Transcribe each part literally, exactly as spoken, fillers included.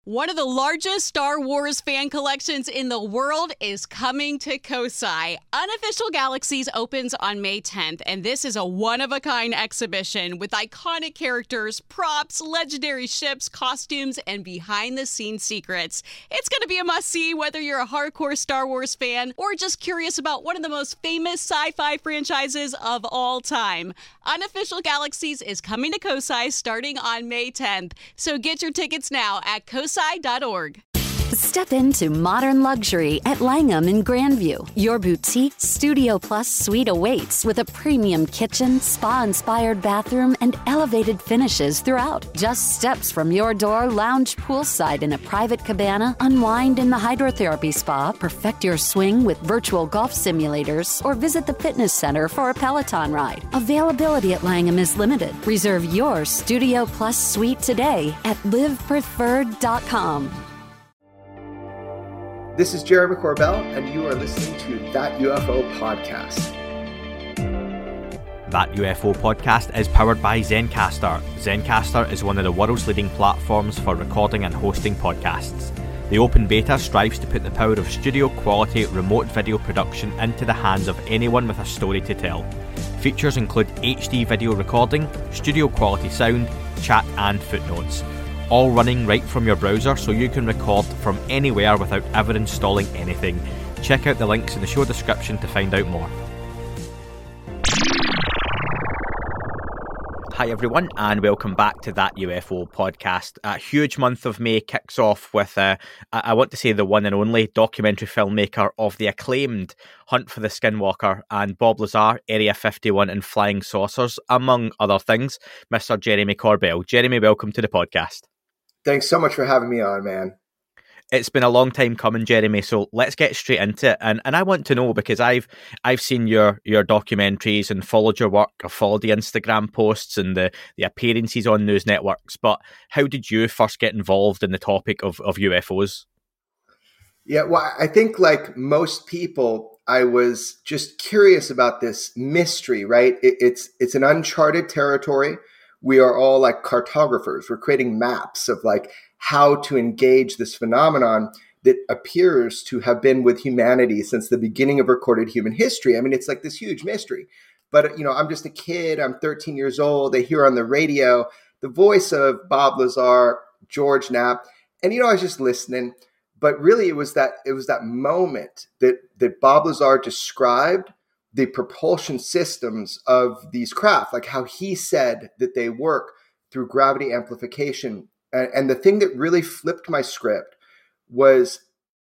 One of the largest Star Wars fan collections in the world is coming to Kosai. Unofficial Galaxies opens on May tenth, and this is a one-of-a-kind exhibition with iconic characters, props, legendary ships, costumes, and behind-the-scenes secrets. It's going to be a must-see whether you're a hardcore Star Wars fan or just curious about one of the most famous sci-fi franchises of all time. Unofficial Galaxies is coming to Kosai starting on May tenth, so get your tickets now at kosai dot org. Step into modern luxury at Langham in Grandview. Your boutique Studio Plus suite awaits with a premium kitchen, spa-inspired bathroom, and elevated finishes throughout. Just steps from your door, lounge poolside in a private cabana, unwind in the hydrotherapy spa, perfect your swing with virtual golf simulators, or visit the fitness center for a Peloton ride. Availability at Langham is limited. Reserve your Studio Plus suite today at live preferred dot com. This is Jeremy Corbell, and you are listening to That U F O Podcast. That U F O Podcast is powered by Zencastr. Zencastr is one of the world's leading platforms for recording and hosting podcasts. The open beta strives to put the power of studio-quality remote video production into the hands of anyone with a story to tell. Features include H D video recording, studio-quality sound, chat and footnotes. All running right from your browser so you can record from anywhere without ever installing anything. Check out the links in the show description to find out more. Hi everyone, and welcome back to That U F O Podcast. A huge month of May kicks off with, uh, I want to say, the one and only documentary filmmaker of the acclaimed Hunt for the Skinwalker and Bob Lazar, Area fifty-one and Flying Saucers, among other things, Mister Jeremy Corbell. Jeremy, welcome to the podcast. Thanks so much for having me on, man. It's been a long time coming, Jeremy, so let's get straight into it. And and I want to know, because I've I've seen your your documentaries and followed your work. I've followed the Instagram posts and the, the appearances on news networks. But how did you first get involved in the topic of, of U F Os? Yeah, well, I think like most people, I was just curious about this mystery, right? It, it's it's an uncharted territory. We are all like cartographers. We're creating maps of like how to engage this phenomenon that appears to have been with humanity since the beginning of recorded human history. I mean, it's like this huge mystery. But, you know, I'm just a kid. I'm thirteen years old. I hear on the radio the voice of Bob Lazar, George Knapp. And, you know, I was just listening. But really, it was that it was that moment that that Bob Lazar described the propulsion systems of these craft, like how he said that they work through gravity amplification. And, and the thing that really flipped my script was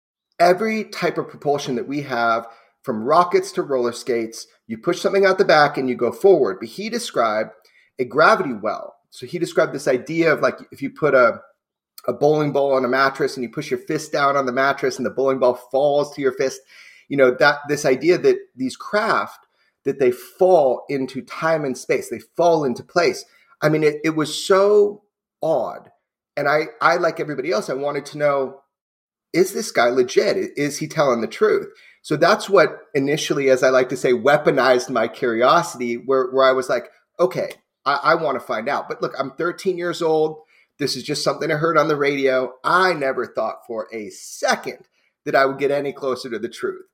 every type of propulsion that we have, from rockets to roller skates, you push something out the back and you go forward. But he described a gravity well. So he described this idea of like if you put a, a bowling ball on a mattress and you push your fist down on the mattress and the bowling ball falls to your fist, you know, that this idea that these craft, that they fall into time and space, they fall into place. I mean, it, it was so odd. And I, I, like everybody else, I wanted to know, is this guy legit? Is he telling the truth? So that's what initially, as I like to say, weaponized my curiosity, where, where I was like, okay, I, I want to find out. But look, I'm thirteen years old. This is just something I heard on the radio. I never thought for a second that I would get any closer to the truth.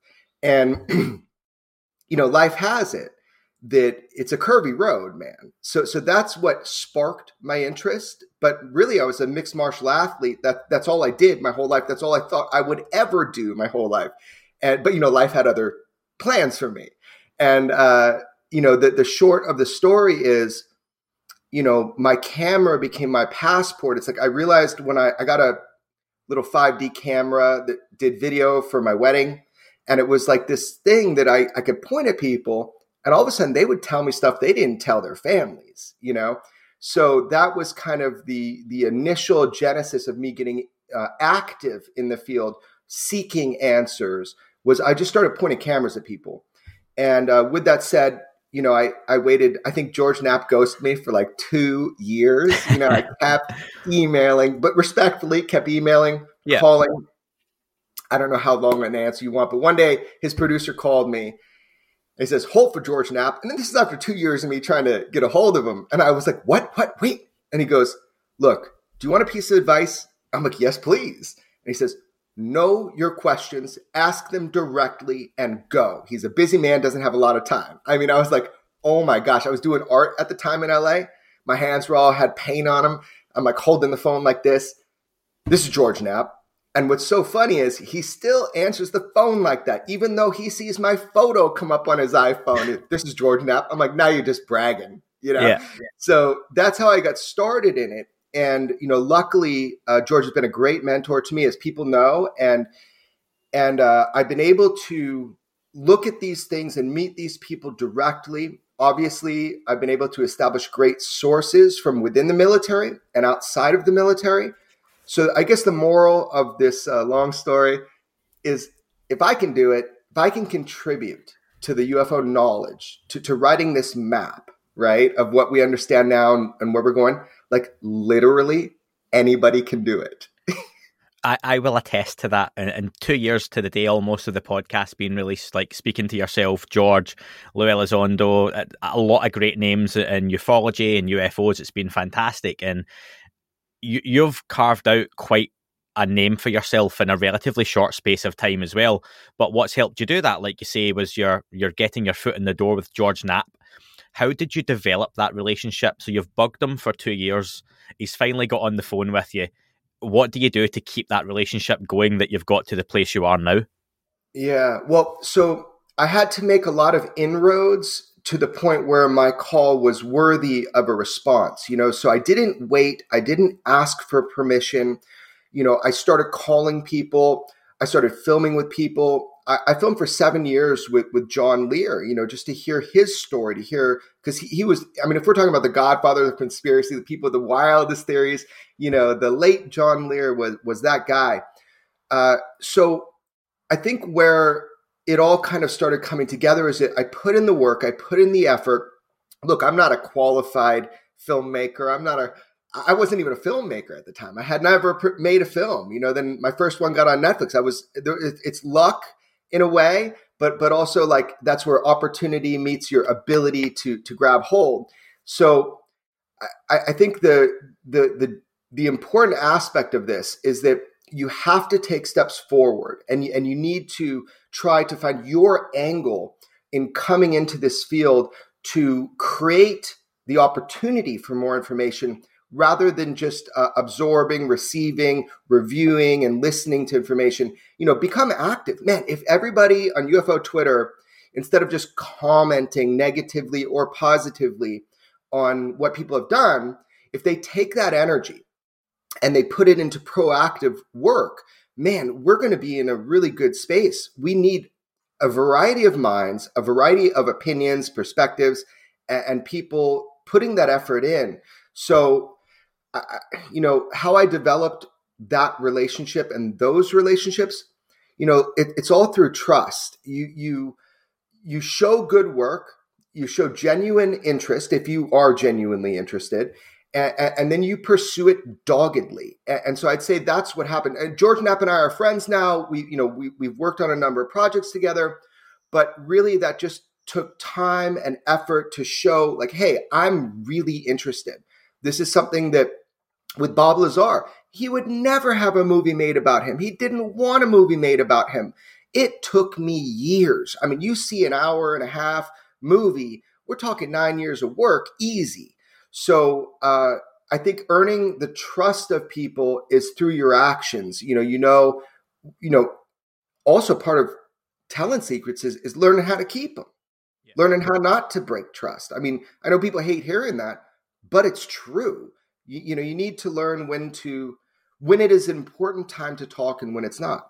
And, you know, life has it that it's a curvy road, man. So so that's what sparked my interest. But really, I was a mixed martial athlete. That That's all I did my whole life. That's all I thought I would ever do my whole life. And But, you know, life had other plans for me. And, uh, you know, the, the short of the story is, you know, my camera became my passport. It's like I realized when I, I got a little five D camera that did video for my wedding. And it was like this thing that I, I could point at people, and all of a sudden they would tell me stuff they didn't tell their families, you know? So that was kind of the, the initial genesis of me getting uh, active in the field, seeking answers, was I just started pointing cameras at people. And uh, with that said, you know, I, I waited, I think George Knapp ghosted me for like two years. You know, I kept emailing, but respectfully kept emailing, yeah. calling. I don't know how long an answer you want, but one day his producer called me. He says, hold for George Knapp. And then this is after two years of me trying to get a hold of him. And I was like, what, what, wait. And he goes, look, do you want a piece of advice? I'm like, yes, please. And he says, know your questions, ask them directly, and go. He's a busy man, doesn't have a lot of time. I mean, I was like, oh my gosh. I was doing art at the time in L A. My hands were all had paint on them. I'm like holding the phone like this. This is George Knapp. And what's so funny is he still answers the phone like that, even though he sees my photo come up on his iPhone. This is George Knapp. I'm like, now you're just bragging, you know? Yeah. So that's how I got started in it. And, you know, luckily, uh, George has been a great mentor to me, as people know. And, and uh, I've been able to look at these things and meet these people directly. Obviously, I've been able to establish great sources from within the military and outside of the military. So I guess the moral of this uh, long story is, if I can do it, if I can contribute to the U F O knowledge, to, to writing this map, right, of what we understand now and, and where we're going, like literally anybody can do it. I, I will attest to that. And, and two years to the day, almost, of the podcast being released, like speaking to yourself, George, Lou Elizondo, a, a lot of great names in ufology and U F Os. It's been fantastic. And you, you've carved out quite a name for yourself in a relatively short space of time as well. But what's helped you do that, like you say, was you're, you're getting your foot in the door with George Knapp. How did you develop that relationship? So you've bugged him for two years. He's finally got on the phone with you. What do you do to keep that relationship going, that you've got to the place you are now? Yeah, well, so I had to make a lot of inroads to the point where my call was worthy of a response, you know, so I didn't wait. I didn't ask for permission. You know, I started calling people. I started filming with people. I, I filmed for seven years with, with John Lear, you know, just to hear his story, to hear, because he, he was, I mean, if we're talking about the godfather of the conspiracy, the people with the wildest theories, you know, the late John Lear was, was that guy. Uh, so I think where it all kind of started coming together is that I put in the work, I put in the effort. Look, I'm not a qualified filmmaker. I'm not a, I wasn't even a filmmaker at the time. I had never made a film, you know, then my first one got on Netflix. I was, it's luck in a way, but, but also like, that's where opportunity meets your ability to, to grab hold. So I, I think the, the, the, the important aspect of this is that you have to take steps forward, and, and you need to try to find your angle in coming into this field to create the opportunity for more information, rather than just uh, absorbing, receiving, reviewing, and listening to information. You know, become active. Man, if everybody on U F O Twitter, instead of just commenting negatively or positively on what people have done, if they take that energy and they put it into proactive work, man, we're going to be in a really good space. We need a variety of minds, a variety of opinions, perspectives, and, and people putting that effort in. So, I, you know, how I developed that relationship and those relationships, you know, it, it's all through trust. You, you, you show good work, you show genuine interest if you are genuinely interested, and, and then you pursue it doggedly. And, and so I'd say that's what happened. And George Knapp and I are friends now. We, you know, we, we've worked on a number of projects together, but really that just took time and effort to show like, hey, I'm really interested. This is something that with Bob Lazar, he would never have a movie made about him. He didn't want a movie made about him. It took me years. I mean, you see an hour and a half movie, we're talking nine years of work, easy. So uh, I think earning the trust of people is through your actions. You know, you know, you know, also part of telling secrets is, is learning how to keep them, yeah. Learning how not to break trust. I mean, I know people hate hearing that, but it's true. You, you know, you need to learn when to, when it is an important time to talk and when it's not.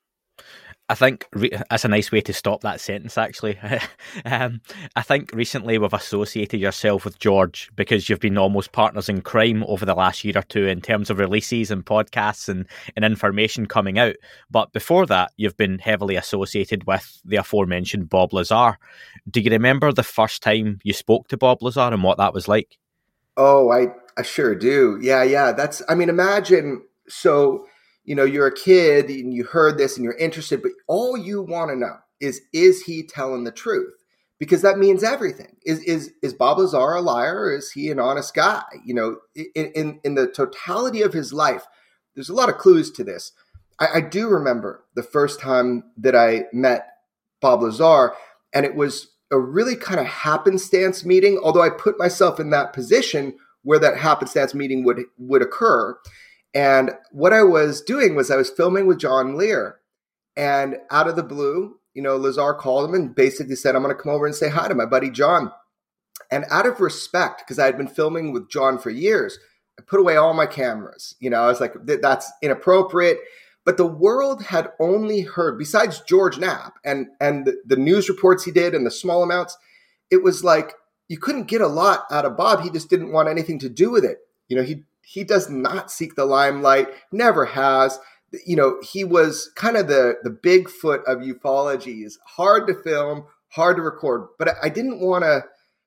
I think re- that's a nice way to stop that sentence, actually. um, I think recently we've associated yourself with George because you've been almost partners in crime over the last year or two in terms of releases and podcasts and, and information coming out. But before that, you've been heavily associated with the aforementioned Bob Lazar. Do you remember the first time you spoke to Bob Lazar and what that was like? Oh, I, I sure do. Yeah, yeah. That's, I mean, imagine, so... you know, you're a kid and you heard this and you're interested, but all you want to know is, is he telling the truth? Because that means everything. Is is is Bob Lazar a liar, or is he an honest guy? You know, in, in, in the totality of his life, there's a lot of clues to this. I, I do remember the first time that I met Bob Lazar, and it was a really kind of happenstance meeting, although I put myself in that position where that happenstance meeting would, would occur. And what I was doing was I was filming with John Lear, and out of the blue, you know, Lazar called him and basically said, I'm going to come over and say hi to my buddy John. And out of respect, because I had been filming with John for years, I put away all my cameras. You know, I was like, that's inappropriate. But the world had only heard, besides George Knapp and, and the, the news reports he did and the small amounts, it was like you couldn't get a lot out of Bob. He just didn't want anything to do with it. You know, he he does not seek the limelight, never has. You know, he was kind of the, the Bigfoot of ufologies, hard to film, hard to record. But I, I didn't want to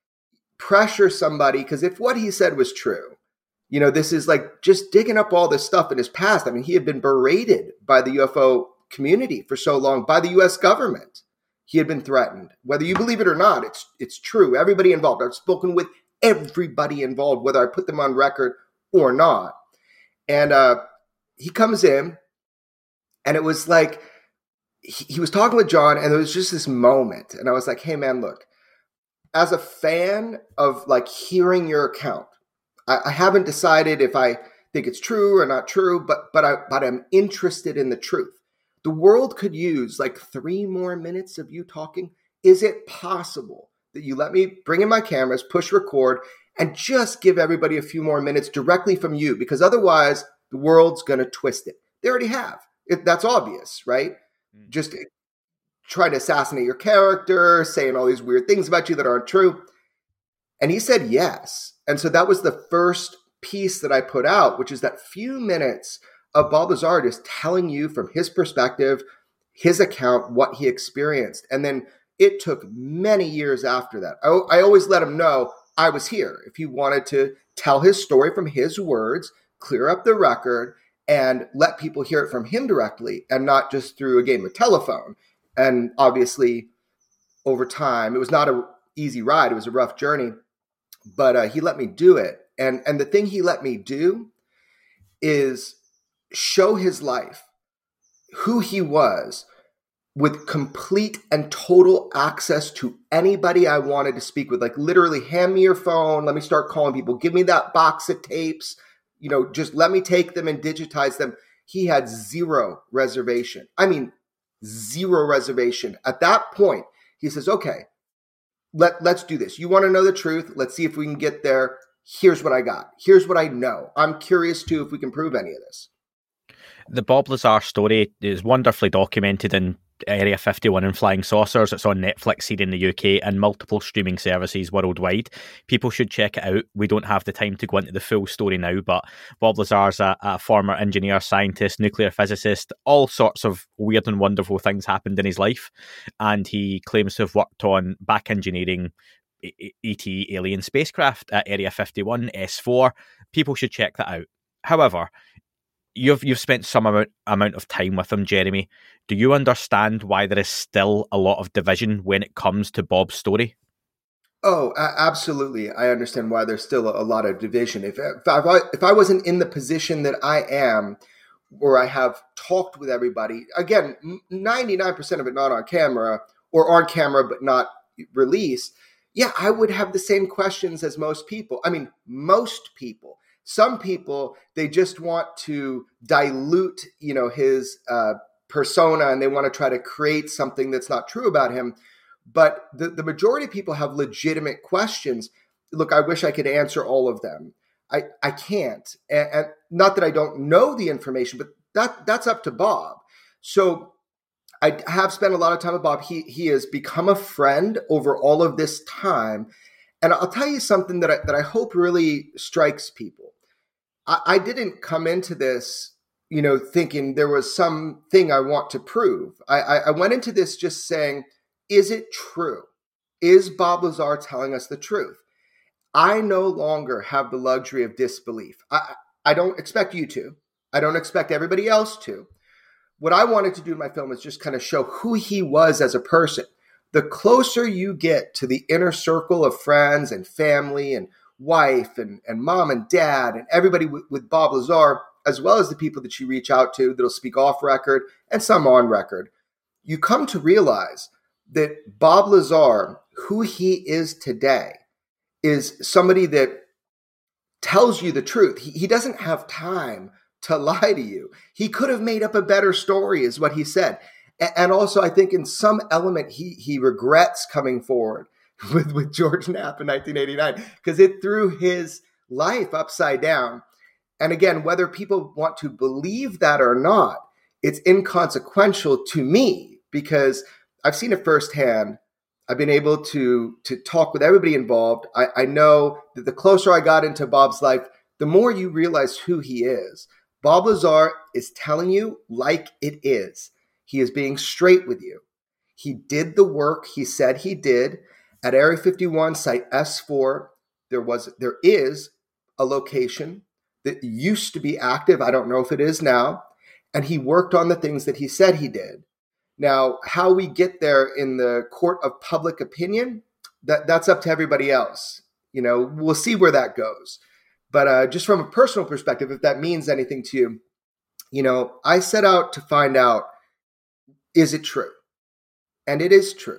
pressure somebody, because if what he said was true, you know, this is like just digging up all this stuff in his past. I mean, he had been berated by the U F O community for so long, by the U S government. He had been threatened. Whether you believe it or not, it's it's true. Everybody involved. I've spoken with everybody involved, whether I put them on record or not. And uh, he comes in, and it was like he, he was talking with John, and there was just this moment. And I was like, hey, man, look, as a fan of like hearing your account, I, I haven't decided if I think it's true or not true, but but I but I'm interested in the truth. The world could use like three more minutes of you talking. Is it possible that you let me bring in my cameras, push record, and just give everybody a few more minutes directly from you? Because otherwise, the world's going to twist it. They already have. It, that's obvious, right? Mm. Just try to assassinate your character, saying all these weird things about you that aren't true. And he said yes. And so that was the first piece that I put out, which is that few minutes of Bob Lazar just telling you from his perspective, his account, what he experienced. And then it took many years after that. I, I always let him know I was here. If he wanted to tell his story from his words, clear up the record, and let people hear it from him directly and not just through a game of telephone. And obviously, over time, it was not an easy ride. It was a rough journey, but uh, he let me do it. And, and the thing he let me do is show his life, who he was, with complete and total access to anybody I wanted to speak with. Like literally, hand me your phone, let me start calling people, give me that box of tapes, you know, just let me take them and digitize them. He had zero reservation. I mean, zero reservation. At that point, he says, okay, let, let's do this. You want to know the truth? Let's see if we can get there. Here's what I got. Here's what I know. I'm curious too if we can prove any of this. The Bob Lazar story is wonderfully documented in Area fifty-one and Flying Saucers. It's on Netflix here in the U K and multiple streaming services worldwide. People should check it out. We don't have the time to go into the full story now, but Bob Lazar's a, a former engineer, scientist, nuclear physicist. All sorts of weird and wonderful things happened in his life, and he claims to have worked on back engineering E T alien spacecraft at Area fifty-one, S four. People should check that out. However, You've you've spent some amount amount of time with him, Jeremy. Do you understand why there is still a lot of division when it comes to Bob's story? Oh, absolutely. I understand why there's still a lot of division. If if I, if I wasn't in the position that I am, where I have talked with everybody, again, ninety-nine percent of it not on camera or on camera but not released, yeah, I would have the same questions as most people. I mean, most people. Some people, they just want to dilute, you know, his uh, persona, and they want to try to create something that's not true about him. But the, the majority of people have legitimate questions. Look, I wish I could answer all of them. I, I can't. And, and not that I don't know the information, but that that's up to Bob. So I have spent a lot of time with Bob. He, he has become a friend over all of this time. And I'll tell you something that I, that I hope really strikes people. I, I didn't come into this, you know, thinking there was something I want to prove. I, I, I went into this just saying, is it true? Is Bob Lazar telling us the truth? I no longer have the luxury of disbelief. I, I don't expect you to. I don't expect everybody else to. What I wanted to do in my film is just kind of show who he was as a person. The closer you get to the inner circle of friends and family and wife and, and mom and dad and everybody with, with Bob Lazar, as well as the people that you reach out to that'll speak off record and some on record, you come to realize that Bob Lazar, who he is today, is somebody that tells you the truth. He, he doesn't have time to lie to you. He could have made up a better story, is what he said. A- and also, I think in some element, he he regrets coming forward with, with George Knapp in nineteen eighty-nine, because it threw his life upside down. And again, whether people want to believe that or not, it's inconsequential to me, because I've seen it firsthand. I've been able to, to talk with everybody involved. I, I know that the closer I got into Bob's life, the more you realize who he is. Bob Lazar is telling you like it is. He is being straight with you. He did the work he said he did. At Area fifty-one, Site S four, there was, there is a location that used to be active. I don't know if it is now. And he worked on the things that he said he did. Now, how we get there in the court of public opinion, that, that's up to everybody else. You know, we'll see where that goes. But uh, just from a personal perspective, if that means anything to you, you know, I set out to find out, is it true? And it is true.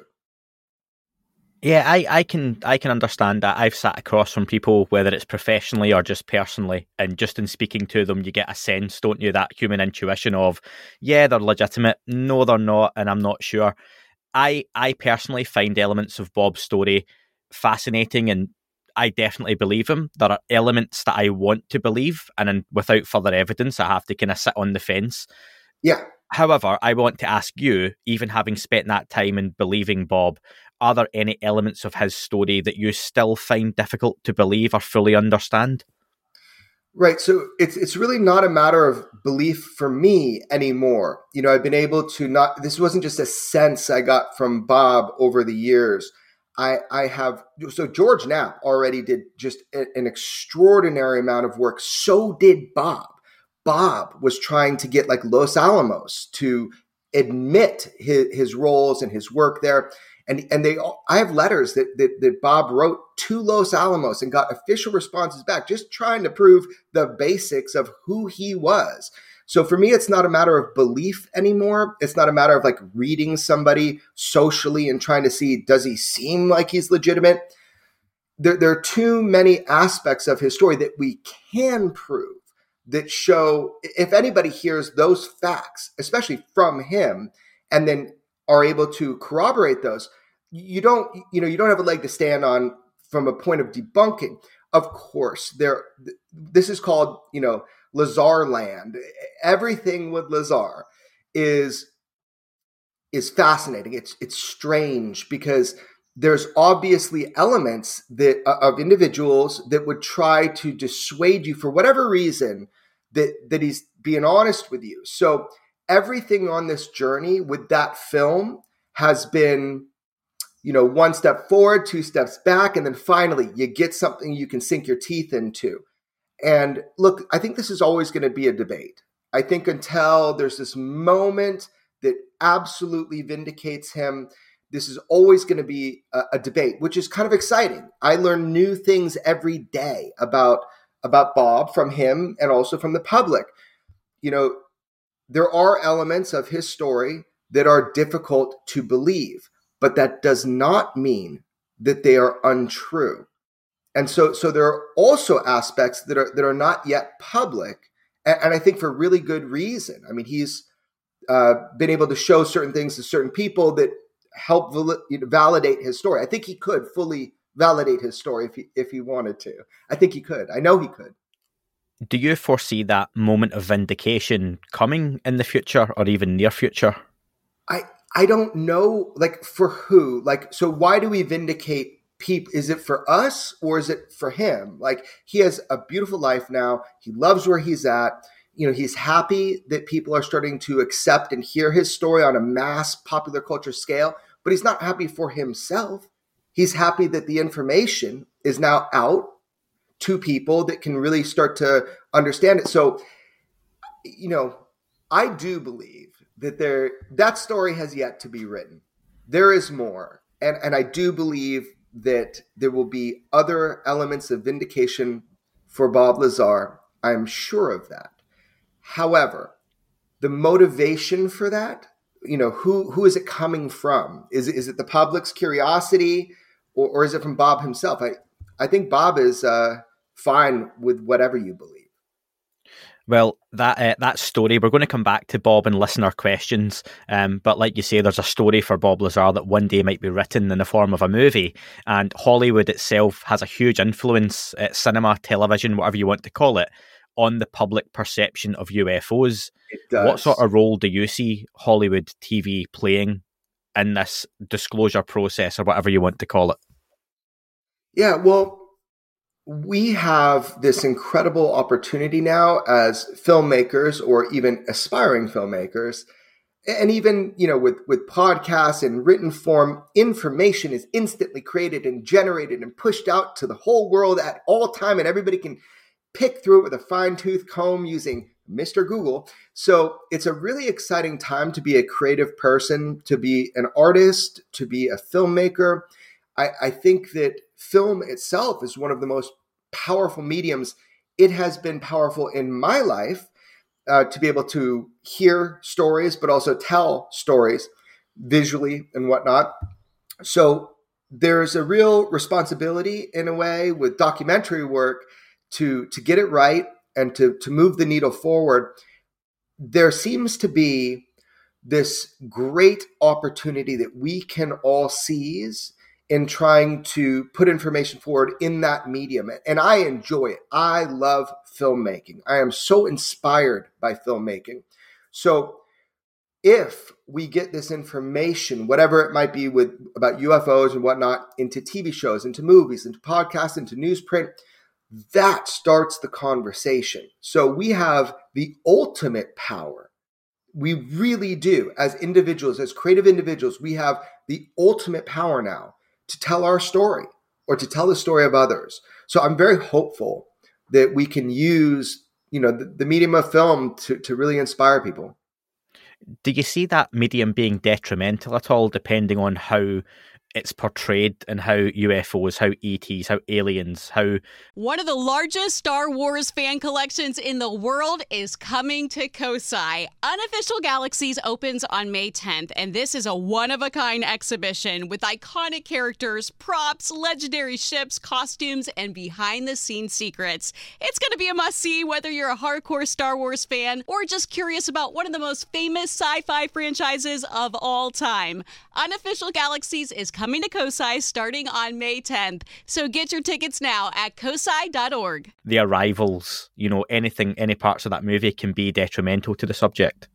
Yeah, I, I can I can understand that. I've sat across from people, whether it's professionally or just personally, and just in speaking to them, you get a sense, don't you, that human intuition of, yeah, they're legitimate, no, they're not, and I'm not sure. I I personally find elements of Bob's story fascinating, and I definitely believe him. There are elements that I want to believe, and then without further evidence, I have to kind of sit on the fence. Yeah. However, I want to ask you, even having spent that time in believing Bob, are there any elements of his story that you still find difficult to believe or fully understand? Right. So it's it's really not a matter of belief for me anymore. You know, I've been able to not, this wasn't just a sense I got from Bob over the years. I, I have, so George Knapp already did just a, an extraordinary amount of work. So did Bob. Bob was trying to get like Los Alamos to admit his, his roles and his work there. And and they, I have letters that, that that Bob wrote to Los Alamos and got official responses back, just trying to prove the basics of who he was. So for me, it's not a matter of belief anymore. It's not a matter of like reading somebody socially and trying to see, does he seem like he's legitimate? There, there are too many aspects of his story that we can prove that show, if anybody hears those facts, especially from him, and then are able to corroborate those, you don't, you know, you don't have a leg to stand on from a point of debunking. Of course, there, this is called, you know, Lazar land. Everything with Lazar is, is fascinating. It's, it's strange because there's obviously elements that of individuals that would try to dissuade you for whatever reason that, that he's being honest with you. So everything on this journey with that film has been, you know, one step forward, two steps back, and then finally you get something you can sink your teeth into. And look, I think this is always going to be a debate. I think until there's this moment that absolutely vindicates him, this is always going to be a, a debate, which is kind of exciting. I learn new things every day about, about Bob from him and also from the public. You know, there are elements of his story that are difficult to believe, but that does not mean that they are untrue. And so, so there are also aspects that are that are not yet public, and, and I think for really good reason. I mean, he's uh, been able to show certain things to certain people that help val- validate his story. I think he could fully validate his story if he if he wanted to. I think he could. I know he could. Do you foresee that moment of vindication coming in the future or even near future? I I don't know, like for who? Like, so why do we vindicate people? Is it for us or is it for him? Like, he has a beautiful life now. He loves where he's at. You know, he's happy that people are starting to accept and hear his story on a mass popular culture scale, but he's not happy for himself. He's happy that the information is now out to people that can really start to understand it. So, you know, I do believe that there, that story has yet to be written. There is more. And, and I do believe that there will be other elements of vindication for Bob Lazar. I'm sure of that. However, the motivation for that, you know, who who is it coming from? Is it, is it the public's curiosity, or, or is it from Bob himself? I, I think Bob is uh, fine with whatever you believe. Well, that uh, that story, we're going to come back to Bob and listener questions. Um, but like you say, there's a story for Bob Lazar that one day might be written in the form of a movie. And Hollywood itself has a huge influence, uh, cinema, television, whatever you want to call it, on the public perception of U F Os. It does. What sort of role do you see Hollywood T V playing in this disclosure process, or whatever you want to call it? Yeah, well, we have this incredible opportunity now as filmmakers, or even aspiring filmmakers, and even, you know, with, with podcasts and written form, information is instantly created and generated and pushed out to the whole world at all time, and everybody can pick through it with a fine-tooth comb using Mister Google. So it's a really exciting time to be a creative person, to be an artist, to be a filmmaker. I, I think that film itself is one of the most powerful mediums. It has been powerful in my life uh, to be able to hear stories, but also tell stories visually and whatnot. So there's a real responsibility in a way with documentary work to, to get it right and to, to move the needle forward. There seems to be this great opportunity that we can all seize in trying to put information forward in that medium. And I enjoy it. I love filmmaking. I am so inspired by filmmaking. So if we get this information, whatever it might be with about U F Os and whatnot, into T V shows, into movies, into podcasts, into newsprint, that starts the conversation. So we have the ultimate power. We really do. As individuals, as creative individuals, we have the ultimate power now to tell our story or to tell the story of others. So I'm very hopeful that we can use, you know, the, the medium of film to, to really inspire people. Do you see that medium being detrimental at all, depending on how it's portrayed and how U F Os, how E Ts, how aliens, how... One of the largest Star Wars fan collections in the world is coming to COSI. Unofficial Galaxies opens on May tenth, and this is a one-of-a-kind exhibition with iconic characters, props, legendary ships, costumes, and behind-the-scenes secrets. It's going to be a must-see whether you're a hardcore Star Wars fan or just curious about one of the most famous sci-fi franchises of all time. Unofficial Galaxies is coming Coming to COSI starting on May tenth. So get your tickets now at cosi dot org. The arrivals, you know, anything, any parts of that movie can be detrimental to the subject.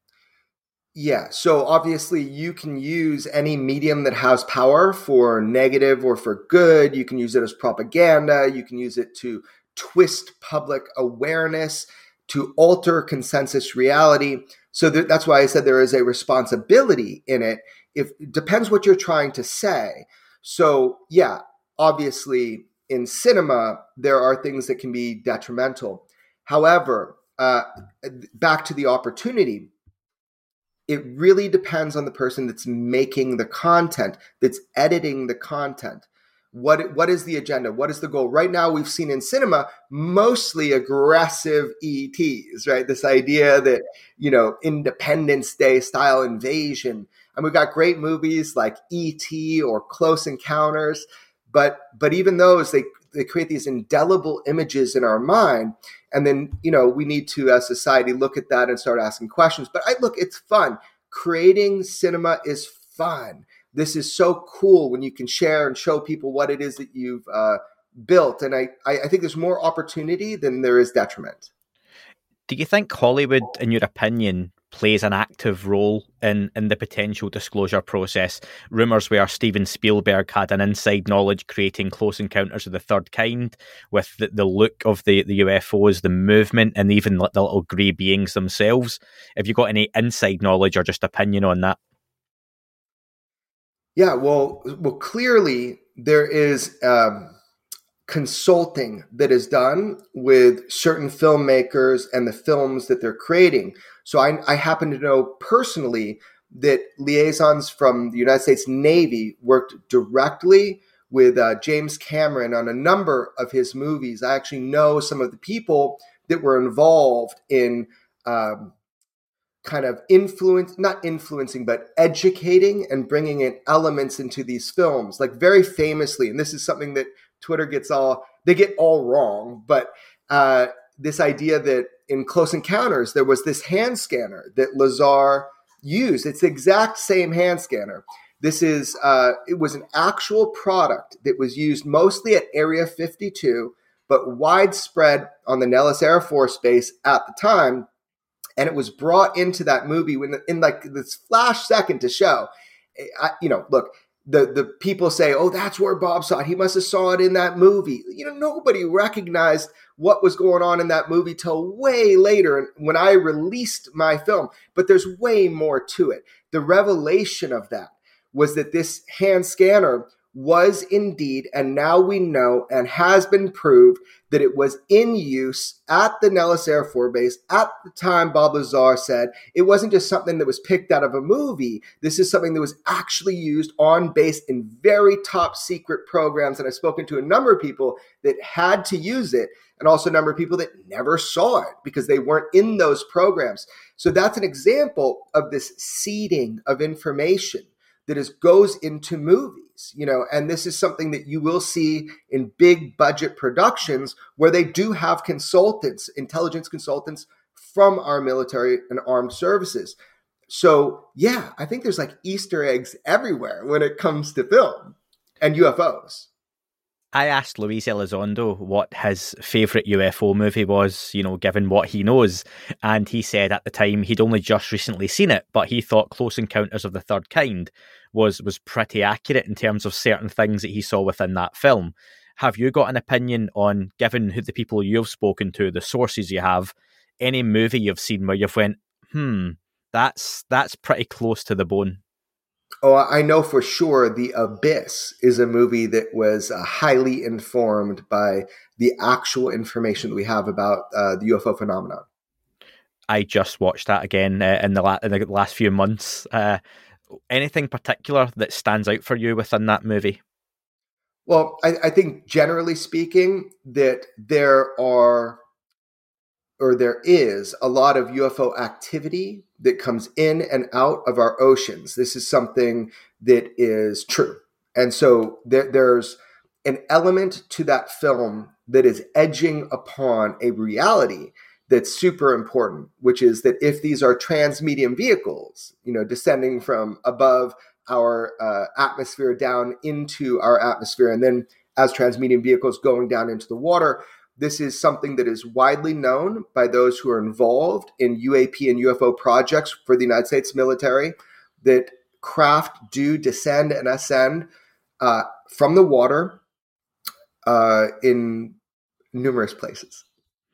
Yeah, so obviously you can use any medium that has power for negative or for good. You can use it as propaganda. You can use it to twist public awareness, to alter consensus reality. So th- that's why I said there is a responsibility in it. If it depends what you're trying to say. So yeah, obviously in cinema, there are things that can be detrimental. However, uh, back to the opportunity, it really depends on the person that's making the content, that's editing the content. What what is the agenda? What is the goal? Right now, we've seen in cinema mostly aggressive E Ts, right? This idea that, you know, Independence Day style invasion. And we've got great movies like E T or Close Encounters, but but even those, they they create these indelible images in our mind. And then, you know, we need to, as society, look at that and start asking questions. But I look, it's fun. Creating cinema is fun. This is so cool when you can share and show people what it is that you've uh, built. And I, I think there's more opportunity than there is detriment. Do you think Hollywood, in your opinion, plays an active role in, in the potential disclosure process? Rumours where Steven Spielberg had an inside knowledge creating Close Encounters of the Third Kind with the, the look of the, the U F Os, the movement, and even the little grey beings themselves. Have you got any inside knowledge or just opinion on that? Yeah, well, well, clearly there is um, consulting that is done with certain filmmakers and the films that they're creating. So I, I happen to know personally that liaisons from the United States Navy worked directly with uh, James Cameron on a number of his movies. I actually know some of the people that were involved in um, kind of influence, not influencing, but educating and bringing in elements into these films. Like very famously, and this is something that Twitter gets all, they get all wrong, but uh, this idea that in Close Encounters, there was this hand scanner that Lazar used. It's the exact same hand scanner. This is, uh, it was an actual product that was used mostly at Area fifty-two, but widespread on the Nellis Air Force Base at the time. And it was brought into that movie when, in like this flash second to show, I, you know, look, the, the people say, oh, that's where Bob saw it. He must have saw it in that movie. You know, nobody recognized what was going on in that movie till way later when I released my film. But there's way more to it. The revelation of that was that this hand scanner was indeed, and now we know and has been proved that it was in use at the Nellis Air Force Base at the time. Bob Lazar said it wasn't just something that was picked out of a movie. This is something that was actually used on base in very top secret programs. And I've spoken to a number of people that had to use it, and also a number of people that never saw it because they weren't in those programs. So that's an example of this seeding of information that is goes into movies, you know, and this is something that you will see in big budget productions where they do have consultants, intelligence consultants from our military and armed services. So yeah, I think there's like Easter eggs everywhere when it comes to film and U F Os. I asked Luis Elizondo what his favourite U F O movie was, you know, given what he knows. And he said at the time he'd only just recently seen it, but he thought Close Encounters of the Third Kind was was pretty accurate in terms of certain things that he saw within that film. Have you got an opinion on, given who the people you've spoken to, the sources you have, any movie you've seen where you've went, hmm, that's that's pretty close to the bone? Oh, I know for sure The Abyss is a movie that was uh, highly informed by the actual information that we have about uh, the U F O phenomenon. I just watched that again uh, in, the la- in the last few months. Uh, anything particular that stands out for you within that movie? Well, I, I think generally speaking that there are, or there is a lot of U F O activity that comes in and out of our oceans. This is something that is true. And so there, there's an element to that film that is edging upon a reality that's super important, which is that if these are transmedium vehicles, you know, descending from above our uh, atmosphere down into our atmosphere, and then as transmedium vehicles going down into the water, this is something that is widely known by those who are involved in U A P and U F O projects for the United States military, that craft do descend and ascend uh, from the water uh, in numerous places.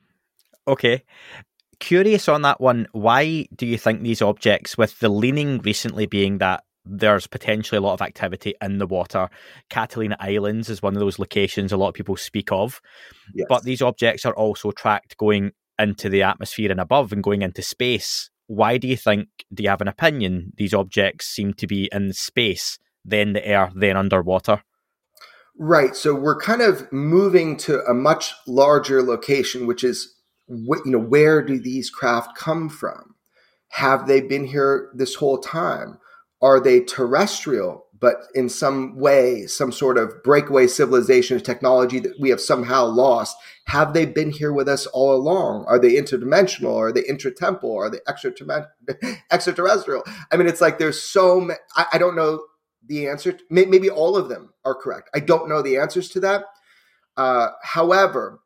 Okay. Curious on that one, why do you think these objects, with the leaning recently being that there's potentially a lot of activity in the water. Catalina Islands is one of those locations a lot of people speak of. Yes. But these objects are also tracked going into the atmosphere and above and going into space. Why do you think, do you have an opinion, these objects seem to be in space, then the air, then underwater? Right. So we're kind of moving to a much larger location, which is, you know, where do these craft come from? Have they been here this whole time? Are they terrestrial, but in some way, some sort of breakaway civilization of technology that we have somehow lost? Have they been here with us all along? Are they interdimensional? Are they intratemporal? Are they extraterrestrial? I mean, it's like there's so many. I, I don't know the answer. To, maybe all of them are correct. I don't know the answers to that. Uh, however,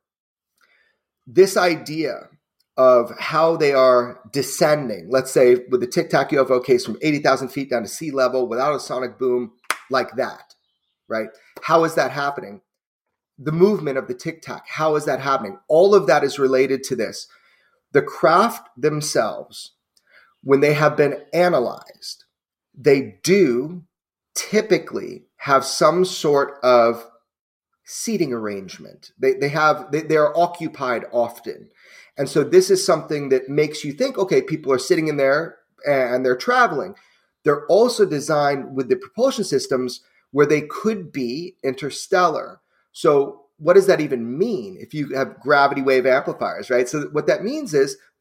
this idea of how they are descending, let's say with the Tic Tac U F O case from eighty thousand feet down to sea level without a sonic boom like that, right? How is that happening? The movement of the Tic Tac, how is that happening? All of that is related to this. The craft themselves, when they have been analyzed, they do typically have some sort of seating arrangement. They, they have, they, they are occupied often. And so this is something that makes you think, okay, people are sitting in there and they're traveling. They're also designed with the propulsion systems where they could be interstellar. So what does that even mean if you have gravity wave amplifiers, right? So what that means is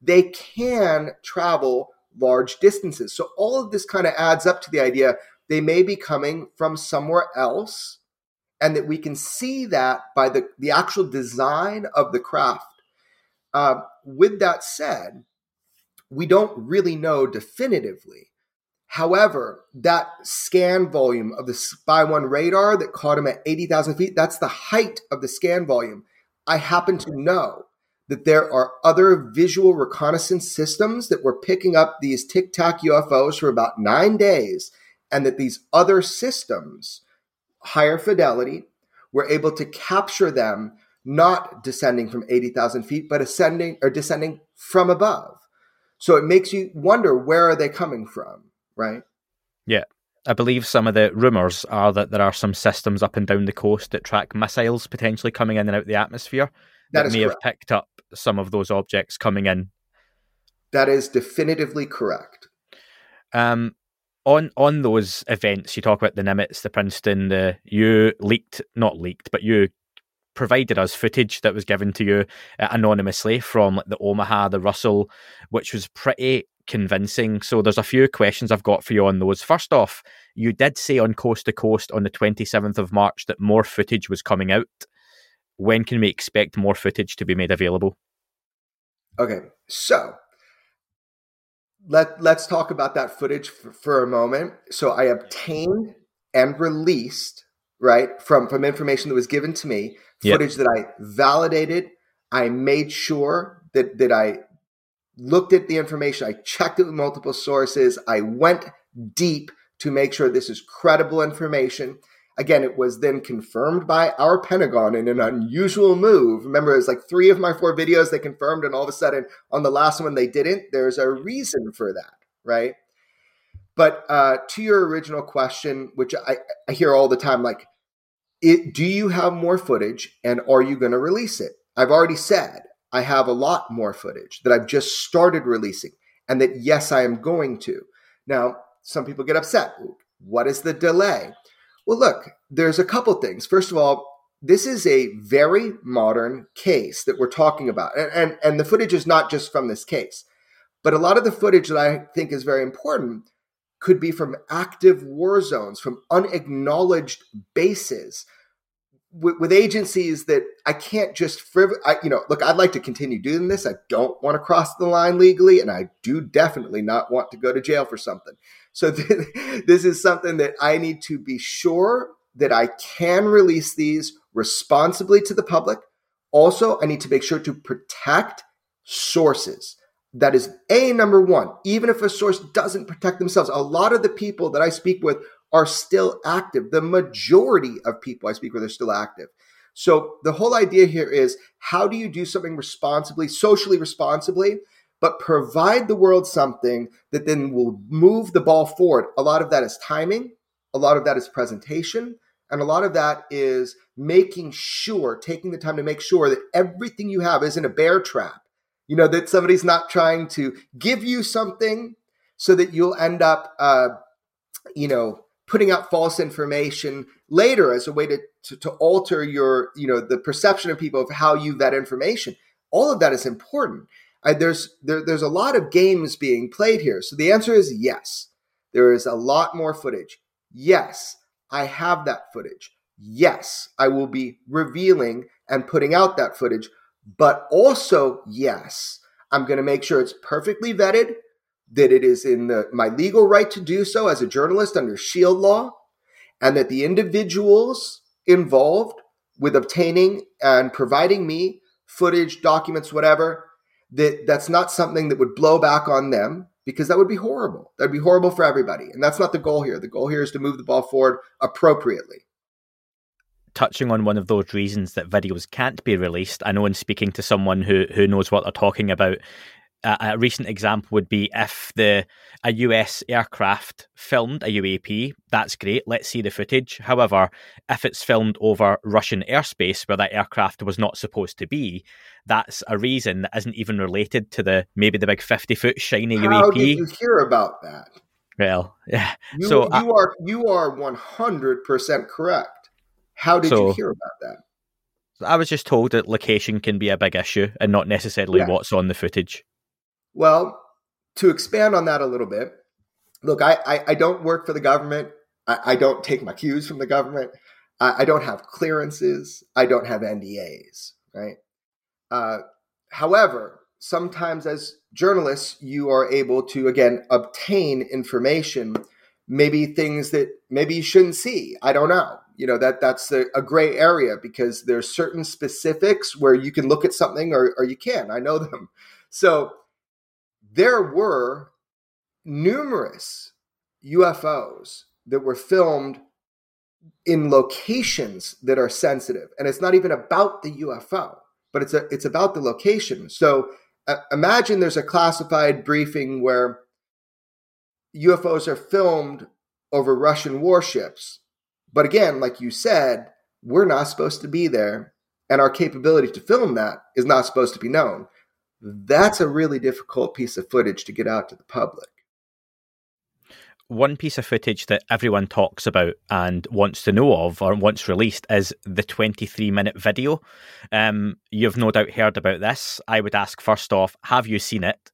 they can travel large distances. So all of this kind of adds up to the idea they may be coming from somewhere else, and that we can see that by the, the actual design of the craft. Uh, with that said, we don't really know definitively. However, that scan volume of the Spy one radar that caught him at eighty thousand feet, that's the height of the scan volume. I happen to know that there are other visual reconnaissance systems that were picking up these Tic Tac U F Os for about nine days, and that these other systems, higher fidelity, were able to capture them not descending from eighty thousand feet, but ascending or descending from above. So it makes you wonder, where are they coming from, right? Yeah. I believe some of the rumours are that there are some systems up and down the coast that track missiles potentially coming in and out of the atmosphere that, that may correct. have picked up some of those objects coming in. That is definitively correct. Um, on on those events, you talk about the Nimitz, the Princeton, the you leaked, not leaked, but you provided us footage that was given to you uh, anonymously from like, the Omaha, the Russell, which was pretty convincing. So there's a few questions I've got for you on those. First off, you did say on Coast to Coast on the twenty-seventh of March that more footage was coming out. When can we expect more footage to be made available? Okay, so let, let's talk about that footage for, for a moment. So I obtained and released, right, from, from information that was given to me, footage yep. that I validated. I made sure that, that I looked at the information. I checked it with multiple sources. I went deep to make sure this is credible information. Again, it was then confirmed by our Pentagon in an unusual move. Remember, it was like three of my four videos they confirmed, and all of a sudden on the last one they didn't. There's a reason for that, right? But uh, to your original question, which I, I hear all the time, like, it, do you have more footage and are you going to release it? I've already said I have a lot more footage that I've just started releasing, and that, yes, I am going to. Now, some people get upset. What is the delay? Well, look, there's a couple things. First of all, this is a very modern case that we're talking about. And, and, and the footage is not just from this case. But a lot of the footage that I think is very important could be from active war zones, from unacknowledged bases, with, with agencies that I can't just, friv- I, you know, look, I'd like to continue doing this. I don't want to cross the line legally, and I do definitely not want to go to jail for something. So th- this is something that I need to be sure that I can release these responsibly to the public. Also, I need to make sure to protect sources. That is A, number one. Even if a source doesn't protect themselves, a lot of the people that I speak with are still active. The majority of people I speak with are still active. So the whole idea here is, how do you do something responsibly, socially responsibly, but provide the world something that then will move the ball forward? A lot of that is timing. A lot of that is presentation. And a lot of that is making sure, taking the time to make sure that everything you have isn't a bear trap. You know, that somebody's not trying to give you something so that you'll end up, uh, you know, putting out false information later as a way to, to, to alter your, you know, the perception of people of how you vet information. All of that is important. I, there's there, there's a lot of games being played here. So the answer is yes. There is a lot more footage. Yes, I have that footage. Yes, I will be revealing and putting out that footage. But also, yes, I'm going to make sure it's perfectly vetted, that it is in the, my legal right to do so as a journalist under SHIELD law, and that the individuals involved with obtaining and providing me footage, documents, whatever, that that's not something that would blow back on them, because that would be horrible. That would be horrible for everybody. And that's not the goal here. The goal here is to move the ball forward appropriately. Touching on one of those reasons that videos can't be released, I know in speaking to someone who, who knows what they're talking about, uh, a recent example would be if the a U S aircraft filmed a U A P, that's great, let's see the footage. However, if it's filmed over Russian airspace where that aircraft was not supposed to be, that's a reason that isn't even related to the maybe the big fifty-foot shiny How U A P. How did you hear about that? Well, yeah. You, so you I, are you are one hundred percent correct. How did so, you hear about that? I was just told that location can be a big issue and not necessarily yeah. what's on the footage. Well, to expand on that a little bit, look, I, I, I don't work for the government. I, I don't take my cues from the government. I, I don't have clearances. I don't have N D As, right? Uh, however, sometimes as journalists, you are able to, again, obtain information, maybe things that maybe you shouldn't see. I don't know. You know, that that's a, a gray area because there's certain specifics where you can look at something or, or you can't. I know them. So there were numerous U F Os that were filmed in locations that are sensitive. And it's not even about the U F O, but it's a, it's about the location. So uh, imagine there's a classified briefing where U F Os are filmed over Russian warships. But again, like you said, we're not supposed to be there, and our capability to film that is not supposed to be known. That's a really difficult piece of footage to get out to the public. One piece of footage that everyone talks about and wants to know of or wants released is the twenty-three minute video. Um, you've no doubt heard about this. I would ask first off, have you seen it?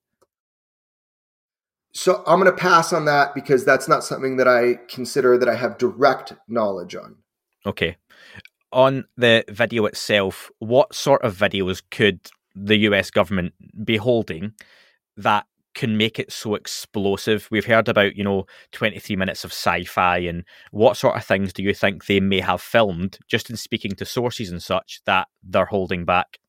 So I'm going to pass on that because that's not something that I consider that I have direct knowledge on. Okay. On the video itself, what sort of videos could the U S government be holding that can make it so explosive? We've heard about, you know, twenty-three minutes of sci-fi, and what sort of things do you think they may have filmed, just in speaking to sources and such, that they're holding back?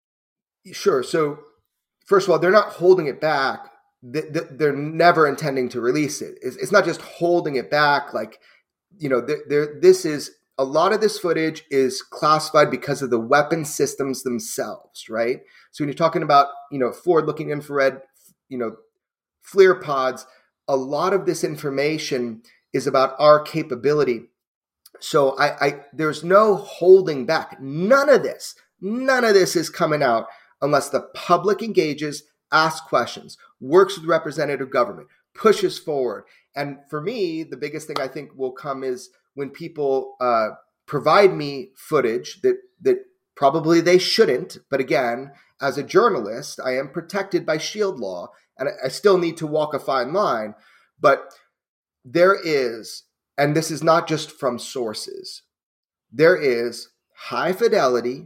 Sure. So first of all, they're not holding it back. They're never intending to release it. It's not just holding it back. Like, you know, they're, they're, this is, a lot of this footage is classified because of the weapon systems themselves, right? So when you're talking about, you know, forward-looking infrared, you know, FLIR pods, a lot of this information is about our capability. So I, I there's no holding back. None of this, none of this is coming out unless the public engages, asks questions, works with representative government, pushes forward. And for me, the biggest thing I think will come is when people uh, provide me footage that that probably they shouldn't. But again, as a journalist, I am protected by SHIELD law, and I still need to walk a fine line. But there is, and this is not just from sources, there is high fidelity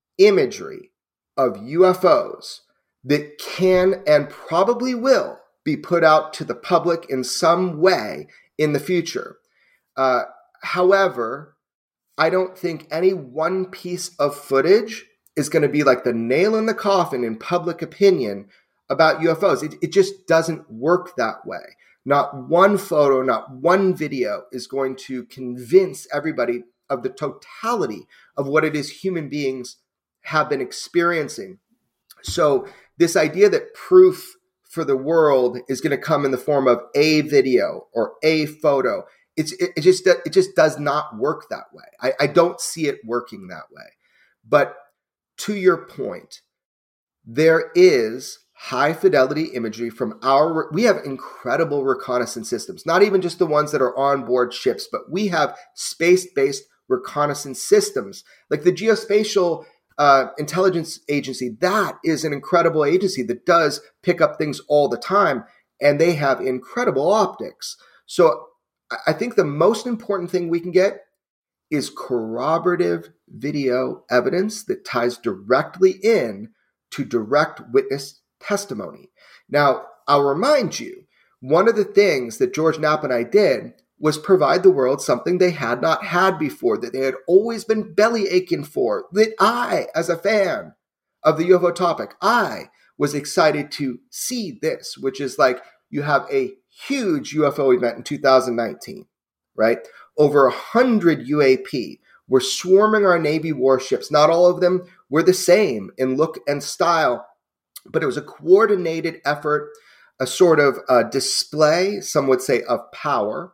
imagery of U F Os that can and probably will be put out to the public in some way in the future. Uh, however, I don't think any one piece of footage is going to be like the nail in the coffin in public opinion about U F Os. It, it just doesn't work that way. Not one photo, not one video is going to convince everybody of the totality of what it is human beings have been experiencing. So this idea that proof for the world is going to come in the form of a video or a photo, it's it, it just it just does not work that way. I, I don't see it working that way. But to your point, there is high fidelity imagery from our, we have incredible reconnaissance systems, not even just the ones that are on board ships, but we have space-based reconnaissance systems like the Geospatial Uh, Intelligence Agency. That is an incredible agency that does pick up things all the time, and they have incredible optics. So I think the most important thing we can get is corroborative video evidence that ties directly in to direct witness testimony. Now, I'll remind you, one of the things that George Knapp and I did was provide the world something they had not had before, that they had always been belly aching for, that I, as a fan of the U F O topic, I was excited to see this, which is like you have a huge U F O event in two thousand nineteen, right? Over one hundred U A P were swarming our Navy warships. Not all of them were the same in look and style, but it was a coordinated effort, a sort of uh, display, some would say, of power.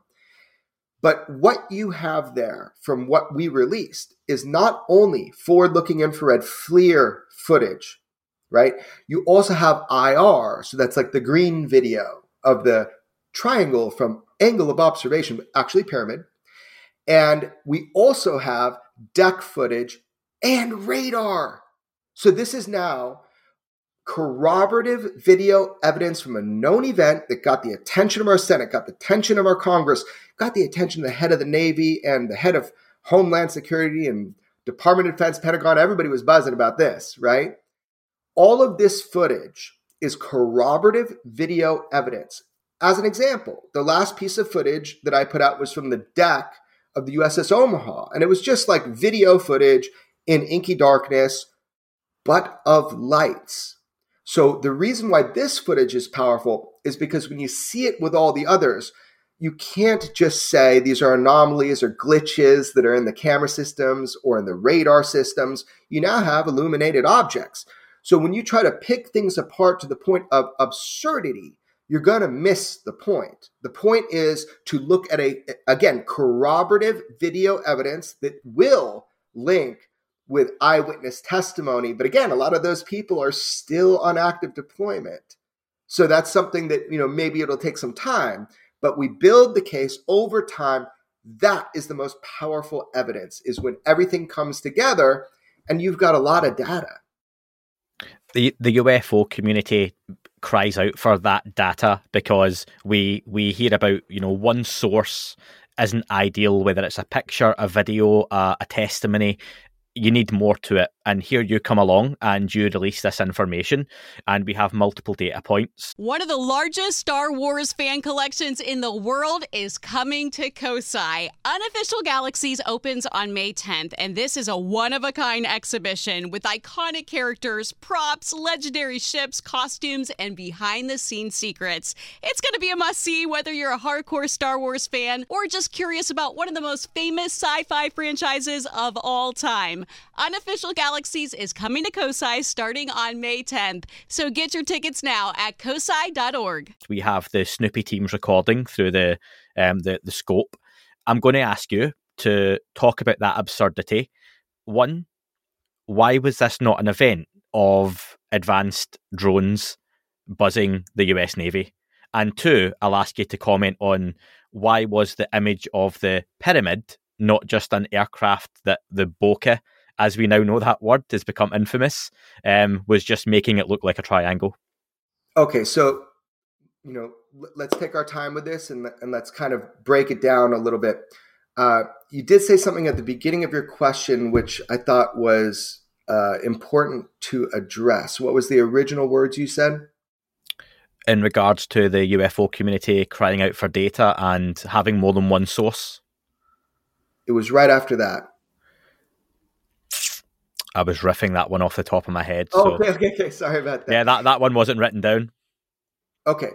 But what you have there from what we released is not only forward-looking infrared FLIR footage, right? You also have I R, so that's like the green video of the triangle from angle of observation, but actually pyramid. And we also have deck footage and radar. So this is now corroborative video evidence from a known event that got the attention of our Senate, got the attention of our Congress, got the attention of the head of the Navy and the head of Homeland Security and Department of Defense, Pentagon. Everybody was buzzing about this, right? All of this footage is corroborative video evidence. As an example, the last piece of footage that I put out was from the deck of the U S S Omaha, and it was just like video footage in inky darkness, but of lights. So the reason why this footage is powerful is because when you see it with all the others, you can't just say these are anomalies or glitches that are in the camera systems or in the radar systems. You now have illuminated objects. So when you try to pick things apart to the point of absurdity, you're going to miss the point. The point is to look at a, again, corroborative video evidence that will link with eyewitness testimony. But again, a lot of those people are still on active deployment. So that's something that, you know, maybe it'll take some time, but we build the case over time. That is the most powerful evidence, is when everything comes together and you've got a lot of data. The the U F O community cries out for that data because we we hear about, you know, one source isn't ideal, whether it's a picture, a video, uh, a testimony. You need more to it. And here you come along and you release this information, and we have multiple data points. One of the largest Star Wars fan collections in the world is coming to COSI. Unofficial Galaxies opens on May tenth, and this is a one-of-a-kind exhibition with iconic characters, props, legendary ships, costumes, and behind-the-scenes secrets. It's going to be a must-see whether you're a hardcore Star Wars fan or just curious about one of the most famous sci-fi franchises of all time. Unofficial Galaxies is coming to COSI starting on May tenth. So get your tickets now at cosi dot org. We have the Snoopy teams recording through the um, the, the scope. I'm going to ask you to talk about that absurdity. One, why was this not an event of advanced drones buzzing the U S Navy? And two, I'll ask you to comment on why was the image of the pyramid not just an aircraft that the bokeh, as we now know that word, has become infamous, um, was just making it look like a triangle? Okay, so, you know, let's take our time with this and, and let's kind of break it down a little bit. Uh, you did say something at the beginning of your question, which I thought was uh, important to address. What was the original words you said? In regards to the U F O community crying out for data and having more than one source? It was right after that. I was riffing that one off the top of my head. Oh, so. okay, okay, okay. Sorry about that. Yeah, that, that one wasn't written down. Okay.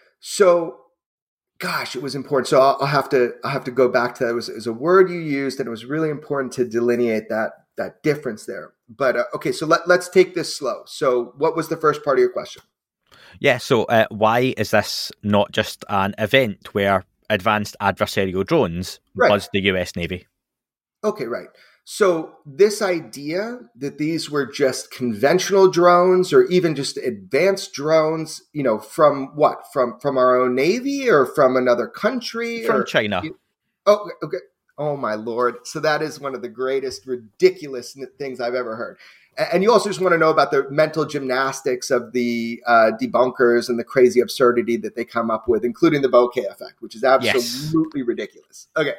So, gosh, it was important. So I'll, I'll have to I'll have to go back to that. It was, it was a word you used, and it was really important to delineate that that difference there. But, uh, okay, so let, let's take this slow. So what was the first part of your question? Yeah, so uh, why is this not just an event where advanced adversarial drones right. buzz the U S Navy? Okay, right. So this idea that these were just conventional drones or even just advanced drones, you know, from what? From from our own Navy or from another country? From or, China. You, oh, okay. Oh, my Lord. So that is one of the greatest, ridiculous things I've ever heard. And you also just want to know about the mental gymnastics of the uh, debunkers and the crazy absurdity that they come up with, including the bokeh effect, which is absolutely yes. ridiculous. Okay.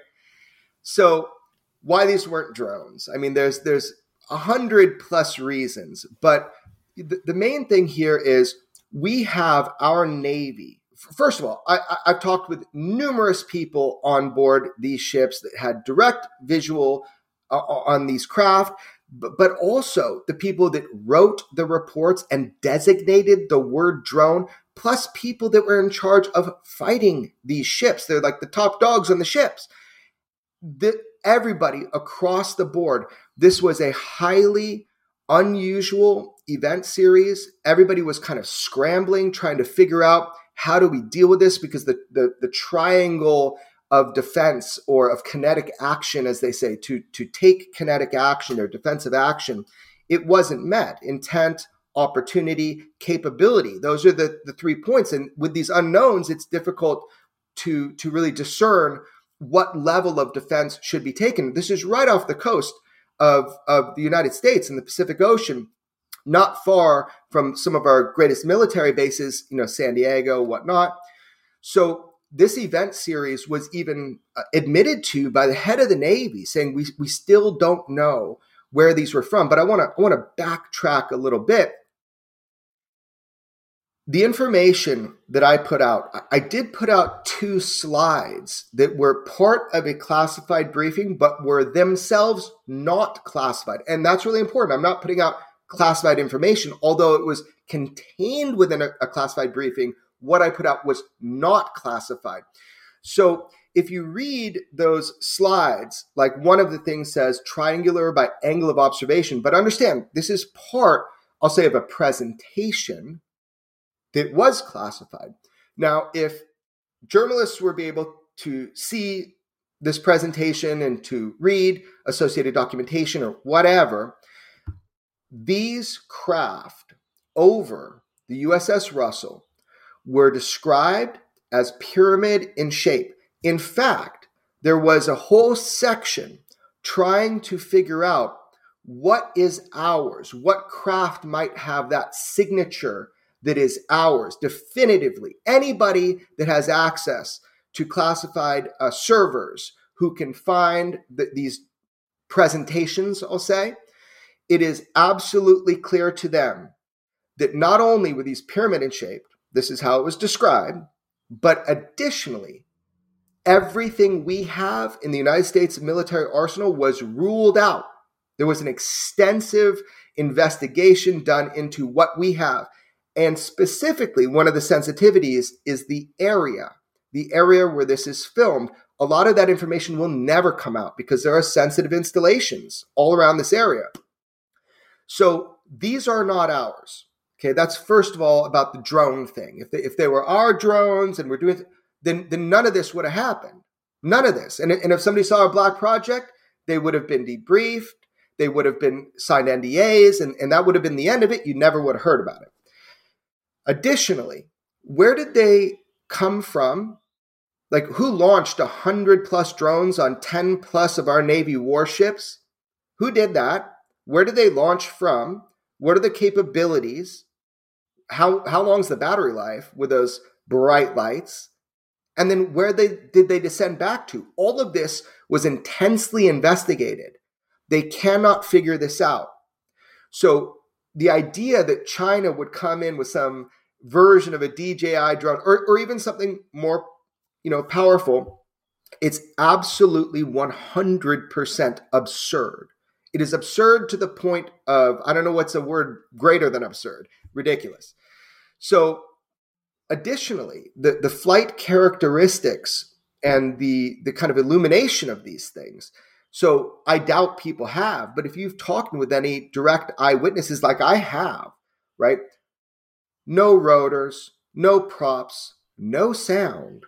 So why these weren't drones? I mean, there's there's a hundred plus reasons, but the, the main thing here is we have our Navy. First of all, I, I, I've talked with numerous people on board these ships that had direct visual uh, on these craft, but, but also the people that wrote the reports and designated the word drone, plus people that were in charge of fighting these ships. They're like the top dogs on the ships. The, everybody across the board, this was a highly unusual event series. Everybody was kind of scrambling, trying to figure out how do we deal with this, because the, the, the triangle of defense or of kinetic action, as they say, to, to take kinetic action or defensive action, it wasn't met. Intent, opportunity, capability. Those are the, the three points. And with these unknowns, it's difficult to, to really discern what level of defense should be taken. This is right off the coast of, of the United States in the Pacific Ocean. not far from some of our greatest military bases, you know, San Diego, whatnot. So this event series was even uh, admitted to by the head of the Navy, saying we we still don't know where these were from. But I want to I want to backtrack a little bit. The information that I put out, I did put out two slides that were part of a classified briefing, but were themselves not classified. And that's really important. I'm not putting out classified information, although it was contained within a, a classified briefing. What I put out was not classified. So if you read those slides, like one of the things says triangular by angle of observation, but understand this is part, I'll say, of a presentation that was classified. Now, if journalists were be able to see this presentation and to read associated documentation or whatever, these craft over the U S S Russell were described as pyramid in shape. In fact, there was a whole section trying to figure out what is ours, what craft might have that signature that is ours, definitively. Anybody that has access to classified uh, servers who can find the, these presentations, I'll say, it is absolutely clear to them that not only were these pyramid in shape, this is how it was described, but additionally, everything we have in the United States military arsenal was ruled out. There was an extensive investigation done into what we have. And specifically, one of the sensitivities is the area, the area where this is filmed. A lot of that information will never come out because there are sensitive installations all around this area. So these are not ours. Okay, that's first of all about the drone thing. If they, if they were our drones and we're doing, then then none of this would have happened. None of this. And, and if somebody saw a black project, they would have been debriefed. They would have been signed N D As, and, and that would have been the end of it. You never would have heard about it. Additionally, where did they come from? Like, who launched one hundred plus drones on ten plus of our Navy warships? Who did that? Where did they launch from? What are the capabilities? How how long's the battery life with those bright lights? And then where they did they descend back to? All of this was intensely investigated. They cannot figure this out. So the idea that China would come in with some version of a D J I drone or, or even something more, you know, powerful, it's absolutely one hundred percent absurd. It is absurd to the point of, I don't know what's a word greater than absurd, ridiculous. So additionally, the, the flight characteristics and the, the kind of illumination of these things. So I doubt people have, but if you've talked with any direct eyewitnesses like I have, right? No rotors, no props, no sound.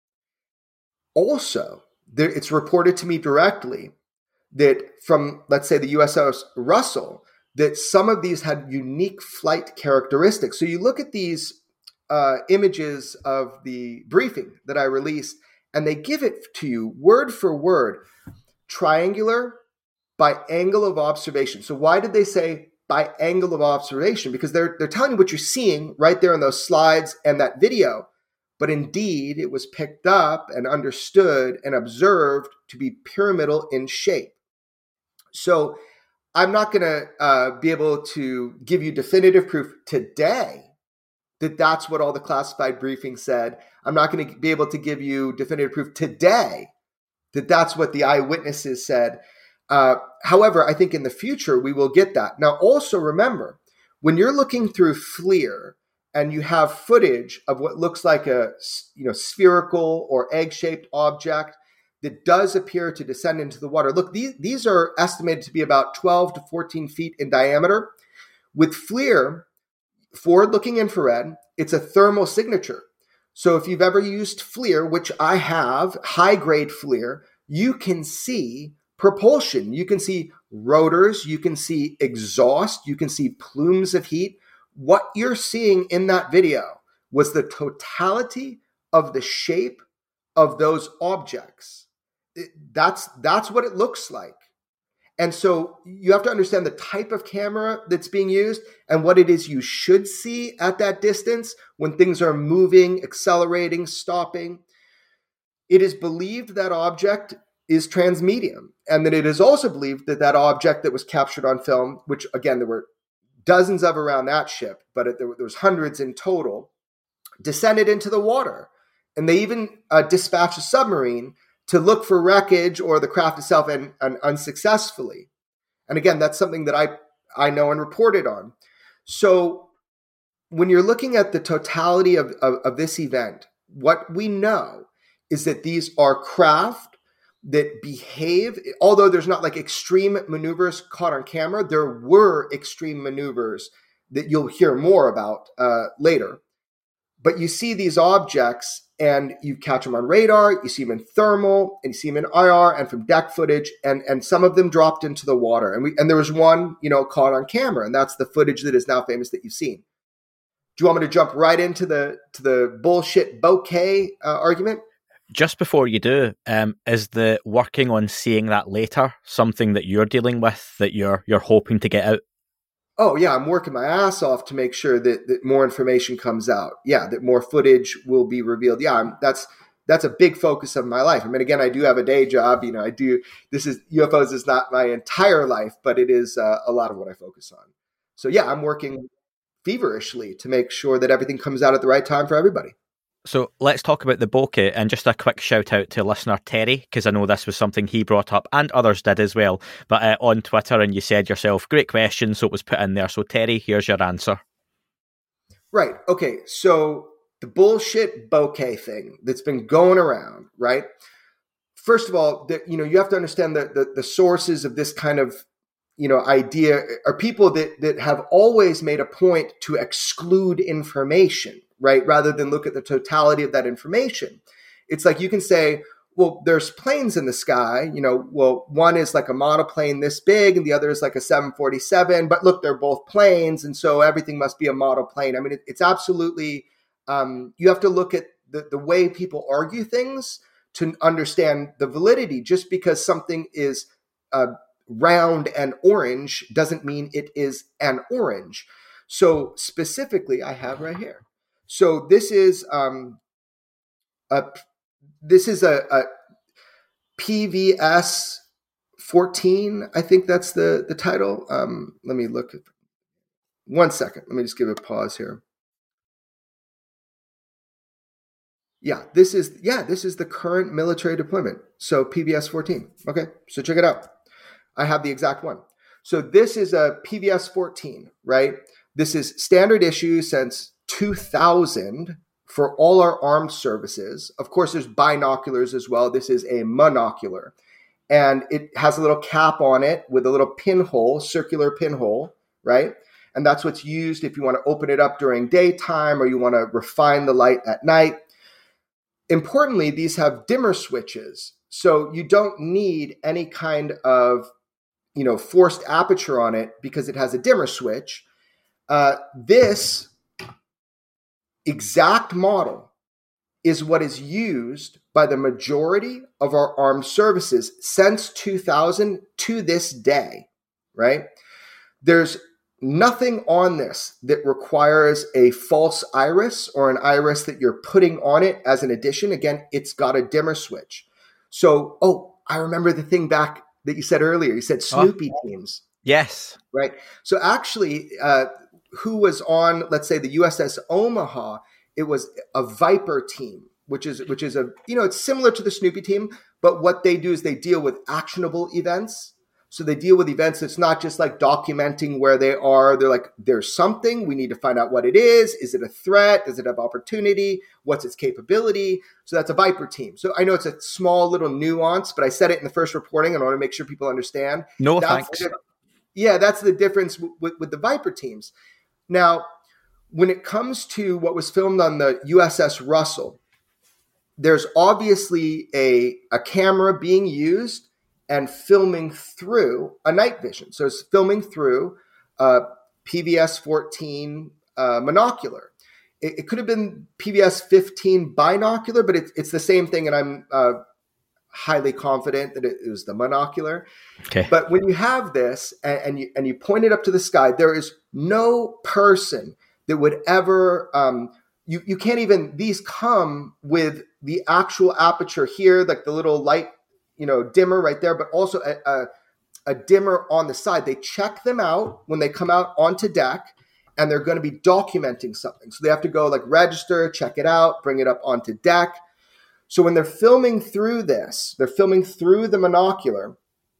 Also, there, it's reported to me directly that from, let's say, the U S S Russell, that some of these had unique flight characteristics. So you look at these uh, images of the briefing that I released, and they give it to you word for word, triangular by angle of observation. So why did they say by angle of observation? Because they're they're telling you what you're seeing right there in those slides and that video. But indeed, it was picked up and understood and observed to be pyramidal in shape. So I'm not going to uh, be able to give you definitive proof today that that's what all the classified briefings said. I'm not going to be able to give you definitive proof today that that's what the eyewitnesses said. Uh, however, I think in the future, we will get that. Now, also remember, when you're looking through FLIR and you have footage of what looks like a you know spherical or egg-shaped object that does appear to descend into the water. Look, these, these are estimated to be about twelve to fourteen feet in diameter. With FLIR, forward-looking infrared, it's a thermal signature. So if you've ever used FLIR, which I have, high-grade FLIR, you can see propulsion. You can see rotors. You can see exhaust. You can see plumes of heat. What you're seeing in that video was the totality of the shape of those objects. It, that's, that's what it looks like. And so you have to understand the type of camera that's being used and what it is you should see at that distance when things are moving, accelerating, stopping. It is believed that object is transmedium, and that it is also believed that that object that was captured on film, which again, there were dozens of around that ship, but it, there, there was hundreds in total, descended into the water. And they even uh, dispatched a submarine to look for wreckage or the craft itself, and, and unsuccessfully. And again, that's something that I, I know and reported on. So when you're looking at the totality of, of, of this event, what we know is that these are craft that behave, although there's not like extreme maneuvers caught on camera, there were extreme maneuvers that you'll hear more about uh, later. But you see these objects and you catch them on radar, you see them in thermal, and you see them in I R and from deck footage, and, and some of them dropped into the water. And we and there was one, you know, caught on camera, and that's the footage that is now famous that you've seen. Do you want me to jump right into the to the bullshit bouquet uh, argument? Just before you do, um, is the working on seeing that later something that you're dealing with, that you're you're hoping to get out? Oh, yeah, I'm working my ass off to make sure that, that more information comes out. Yeah, that more footage will be revealed. Yeah, I'm, that's that's a big focus of my life. I mean, again, I do have a day job. You know, I do, this is, U F Os is not my entire life, but it is uh, a lot of what I focus on. So yeah, I'm working feverishly to make sure that everything comes out at the right time for everybody. So let's talk about the bokeh, and just a quick shout out to listener Terry, because I know this was something he brought up and others did as well, but uh, on Twitter, and you said yourself, great question, so it was put in there. So Terry, here's your answer. Right. Okay. So the bullshit bokeh thing that's been going around, right? First of all, the, you know, you have to understand that the, the sources of this kind of, you know, idea are people that, that have always made a point to exclude information, right? Rather than look at the totality of that information. It's like you can say, well, there's planes in the sky, you know, well, one is like a model plane this big and the other is like a seven forty-seven, but look, they're both planes. And so everything must be a model plane. I mean, it, it's absolutely, um, you have to look at the, the way people argue things to understand the validity. Just because something is uh, round and orange doesn't mean it is an orange. So specifically, I have right here. So this is um, a this is a, a P V S fourteen. I think that's the the title. Um, let me look at one second. Let me just give a pause here. Yeah, this is yeah this is the current military deployment. So P V S fourteen. Okay, so check it out. I have the exact one. So this is a P V S fourteen, right? This is standard issue since two thousand for all our armed services. Of course, there's binoculars as well. This is a monocular. And it has a little cap on it with a little pinhole, circular pinhole, right? And that's what's used if you want to open it up during daytime or you want to refine the light at night. Importantly, these have dimmer switches. So you don't need any kind of, you know, forced aperture on it because it has a dimmer switch. Uh, this exact model is what is used by the majority of our armed services since two thousand to this day, right? There's nothing on this that requires a false iris or an iris that you're putting on it as an addition. Again, it's got a dimmer switch. So, oh, I remember the thing back that you said earlier. You said Snoopy oh. teams. Yes. Right. So actually, uh, who was on, let's say, the U S S Omaha, it was a Viper team, which is which is a, you know, it's similar to the Snoopy team, but what they do is they deal with actionable events. So they deal with events that's not just like documenting where they are. They're like, there's something, we need to find out what it is. Is it a threat? Does it have opportunity? What's its capability? So that's a Viper team. So I know it's a small little nuance, but I said it in the first reporting and I want to make sure people understand. No, that's thanks. The, yeah, that's the difference w- with, with the Viper teams. Now, when it comes to what was filmed on the U S S Russell, there's obviously a, a camera being used and filming through a night vision. So it's filming through a P V S fourteen uh, monocular. It, it could have been P V S fifteen binocular, but it, it's the same thing. And I'm uh, highly confident that it, it was the monocular. Okay. But when you have this and, and you and you point it up to the sky, there is no person that would ever um, you you can't even these come with the actual aperture here, like the little light, you know, dimmer right there, but also a, a, a dimmer on the side. They check them out when they come out onto deck, and they're going to be documenting something. So they have to go like register, check it out, bring it up onto deck. So when they're filming through this, they're filming through the monocular,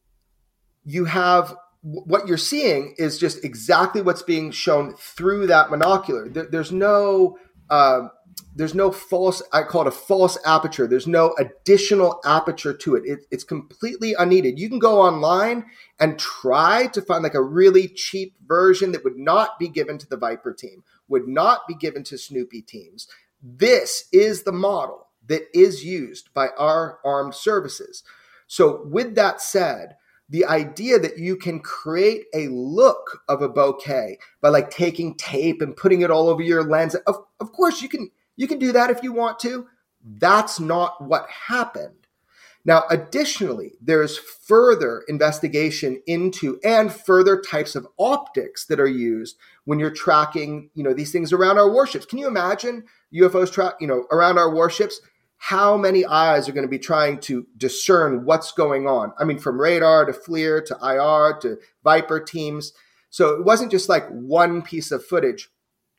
you have what you're seeing is just exactly what's being shown through that monocular. There, there's no, uh, there's no false, I call it a false aperture. There's no additional aperture to it. it. It's completely unneeded. You can go online and try to find like a really cheap version that would not be given to the Viper team, would not be given to Snoopy teams. This is the model that is used by our armed services. So with that said, the idea that you can create a look of a bokeh by like taking tape and putting it all over your lens, of, of course you can you can do that if you want to. That's not what happened. Now, additionally, there's further investigation into and further types of optics that are used when you're tracking, you know, these things around our warships. Can you imagine U F Os track, you know, around our warships? How many eyes are going to be trying to discern what's going on? I mean, from radar to FLIR to I R to Viper teams. So it wasn't just like one piece of footage.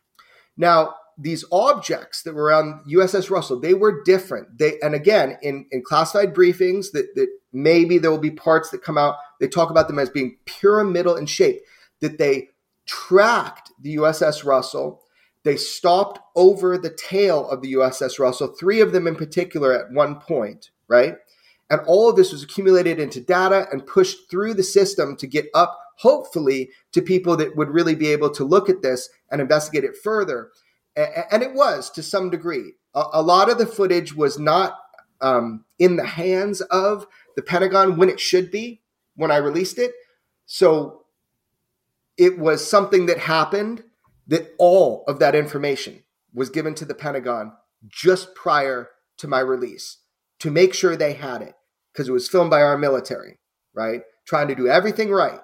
Now, these objects that were around U S S Russell, they were different. They, and again, in, in classified briefings that, that maybe there will be parts that come out, they talk about them as being pyramidal in shape, that they tracked the U S S Russell. They stopped over the tail of the U S S Russell, three of them in particular at one point, right? And all of this was accumulated into data and pushed through the system to get up, hopefully, to people that would really be able to look at this and investigate it further. And it was, to some degree. A lot of the footage was not um, in the hands of the Pentagon when it should be, when I released it. So it was something that happened, that all of that information was given to the Pentagon just prior to my release to make sure they had it, because it was filmed by our military, right? Trying to do everything right.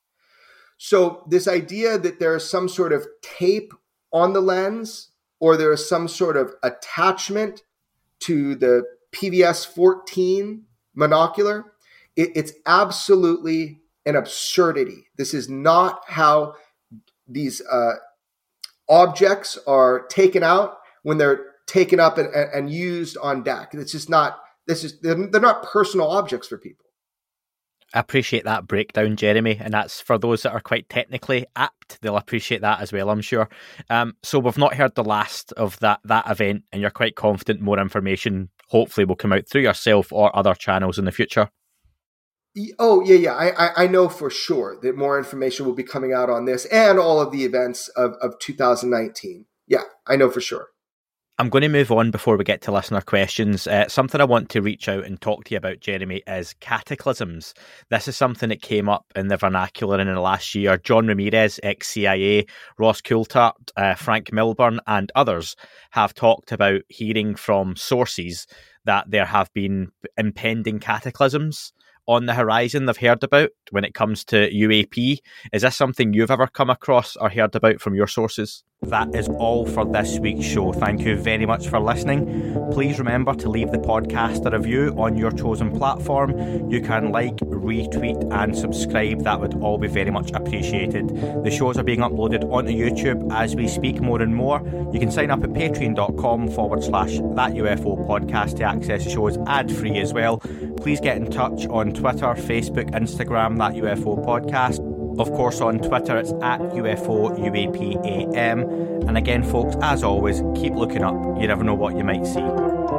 So this idea that there is some sort of tape on the lens, or there is some sort of attachment to the P V S fourteen monocular, it, it's absolutely an absurdity. This is not how these uh, objects are taken out when they're taken up and, and used on deck. It's just not, this is, they're, they're not personal objects for people. I appreciate that breakdown, Jeremy, and that's for those that are quite technically apt. They'll appreciate that as well, I'm sure. Um, so we've not heard the last of that that event, and you're quite confident more information hopefully will come out through yourself or other channels in the future. Oh, yeah, yeah. I, I know for sure that more information will be coming out on this and all of the events of, of two thousand nineteen. Yeah, I know for sure. I'm going to move on before we get to listener questions. Uh, something I want to reach out and talk to you about, Jeremy, is cataclysms. This is something that came up in the vernacular in the last year. John Ramirez, ex-C I A, Ross Coulthart, uh, Frank Milburn and others have talked about hearing from sources that there have been impending cataclysms on the horizon they've heard about when it comes to U A P. Is this something you've ever come across or heard about from your sources? That is all for this week's show. Thank you very much for listening. Please remember to leave the podcast a review on your chosen platform. You can like, retweet and subscribe. That would all be very much appreciated. The shows are being uploaded onto YouTube as we speak more and more. You can sign up at patreon.com forward slash that UFO podcast to access the shows ad-free as well. Please get in touch on Twitter, Facebook, Instagram, That U F O Podcast. Of course, on Twitter, it's at U F O U A P A M. And again, folks, as always, keep looking up. You never know what you might see.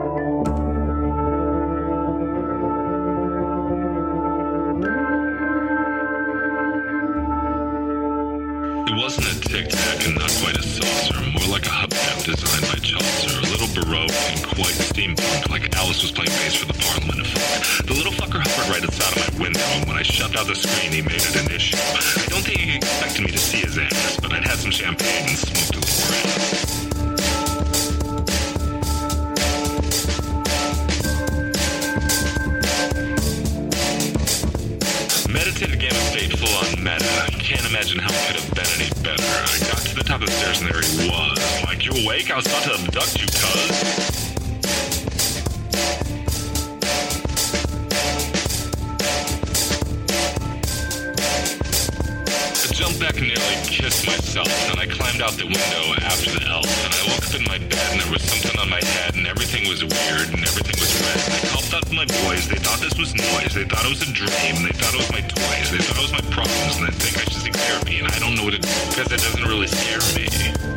It wasn't a tic-tac and not quite a saucer, more like a hubcap designed by Chaucer, a little baroque and quite steampunk, like Alice was playing bass for the Parliament of Folk. The little fucker hovered right outside of my window, and when I shoved out the screen, he made it an issue. I don't think he expected me to see his ass, but I'd had some champagne and smoked a little grass. stayed at Gamma State full on meta. Can't imagine how it could have been any better. I got to the top of the stairs and there he was. Like, you awake? I was about to abduct you, cuz. Jumped back and nearly kissed myself, and I climbed out the window after the elf, and I woke up in my bed and there was something on my head and everything was weird and everything was red. And I called out to my boys, they thought this was noise, they thought it was a dream, they thought it was my toys, they thought it was my problems, and they think I should seek therapy, and I don't know what it is because it doesn't really scare me.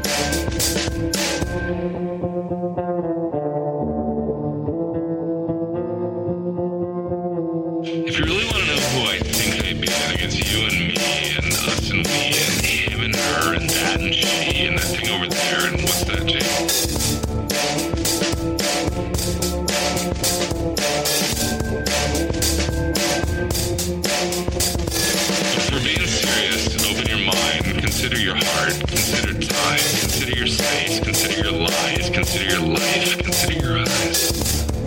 If you really want to know who I think may be, then against you and me and us and we and him and her and that and she and that thing over there and what's that, Jake? But for being serious, open your mind, consider your heart, consider time, consider your space, consider your lies, consider your life, consider your eyes.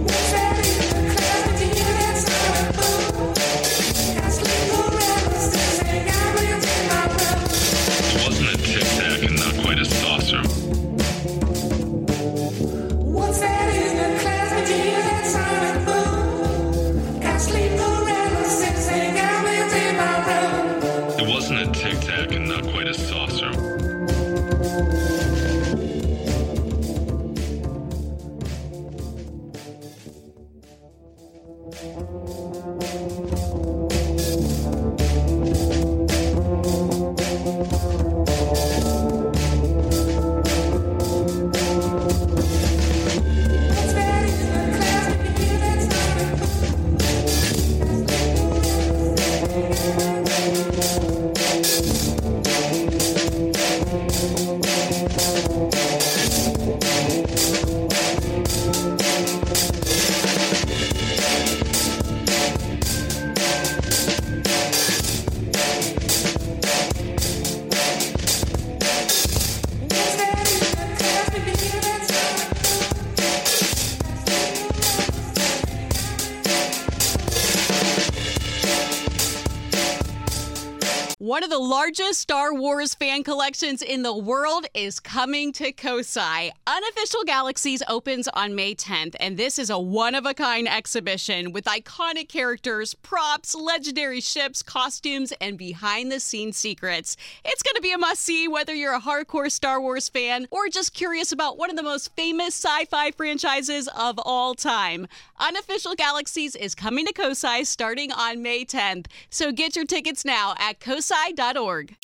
One of the largest Star Wars fan collections in the world is coming to Kosai. Unofficial Galaxies opens on May tenth, and this is a one-of-a-kind exhibition with iconic characters, props, legendary ships, costumes, and behind-the-scenes secrets. It's going to be a must-see whether you're a hardcore Star Wars fan or just curious about one of the most famous sci-fi franchises of all time. Unofficial Galaxies is coming to Kosai starting on May tenth, so get your tickets now at kosai dot org.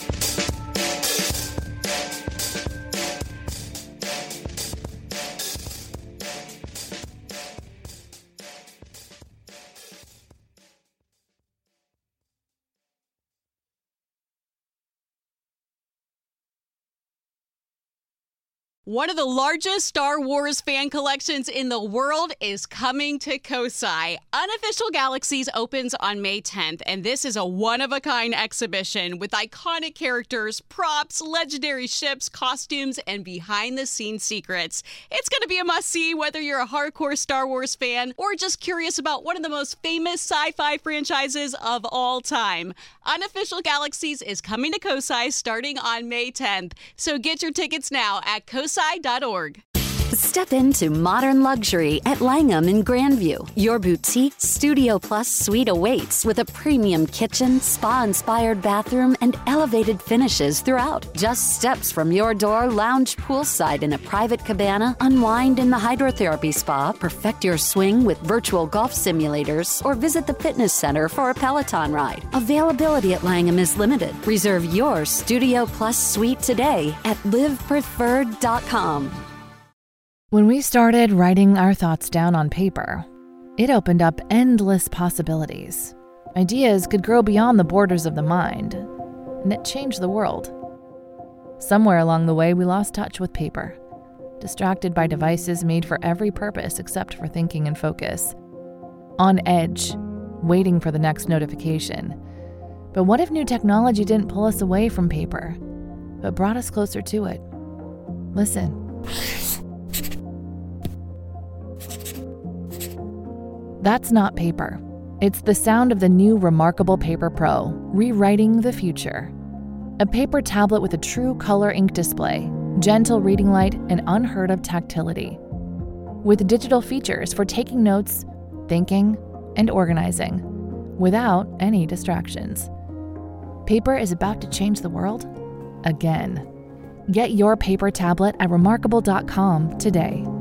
One of the largest Star Wars fan collections in the world is coming to Kosai. Unofficial Galaxies opens on May tenth, and this is a one-of-a-kind exhibition with iconic characters, props, legendary ships, costumes, and behind-the-scenes secrets. It's going to be a must-see whether you're a hardcore Star Wars fan or just curious about one of the most famous sci-fi franchises of all time. Unofficial Galaxies is coming to Kosai starting on May tenth, so get your tickets now at kosai dot org. Step into modern luxury at Langham in Grandview. Your boutique Studio Plus suite awaits with a premium kitchen, spa-inspired bathroom, and elevated finishes throughout. Just steps from your door, lounge poolside in a private cabana, unwind in the hydrotherapy spa, perfect your swing with virtual golf simulators, or visit the fitness center for a Peloton ride. Availability at Langham is limited. Reserve your Studio Plus suite today at live preferred dot com. When we started writing our thoughts down on paper, it opened up endless possibilities. Ideas could grow beyond the borders of the mind, and it changed the world. Somewhere along the way, we lost touch with paper, distracted by devices made for every purpose except for thinking and focus. On edge, waiting for the next notification. But what if new technology didn't pull us away from paper, but brought us closer to it? Listen. That's not paper. It's the sound of the new Remarkable Paper Pro, rewriting the future. A paper tablet with a true color ink display, gentle reading light, and unheard of tactility. With digital features for taking notes, thinking, and organizing, without any distractions. Paper is about to change the world again. Get your paper tablet at remarkable dot com today.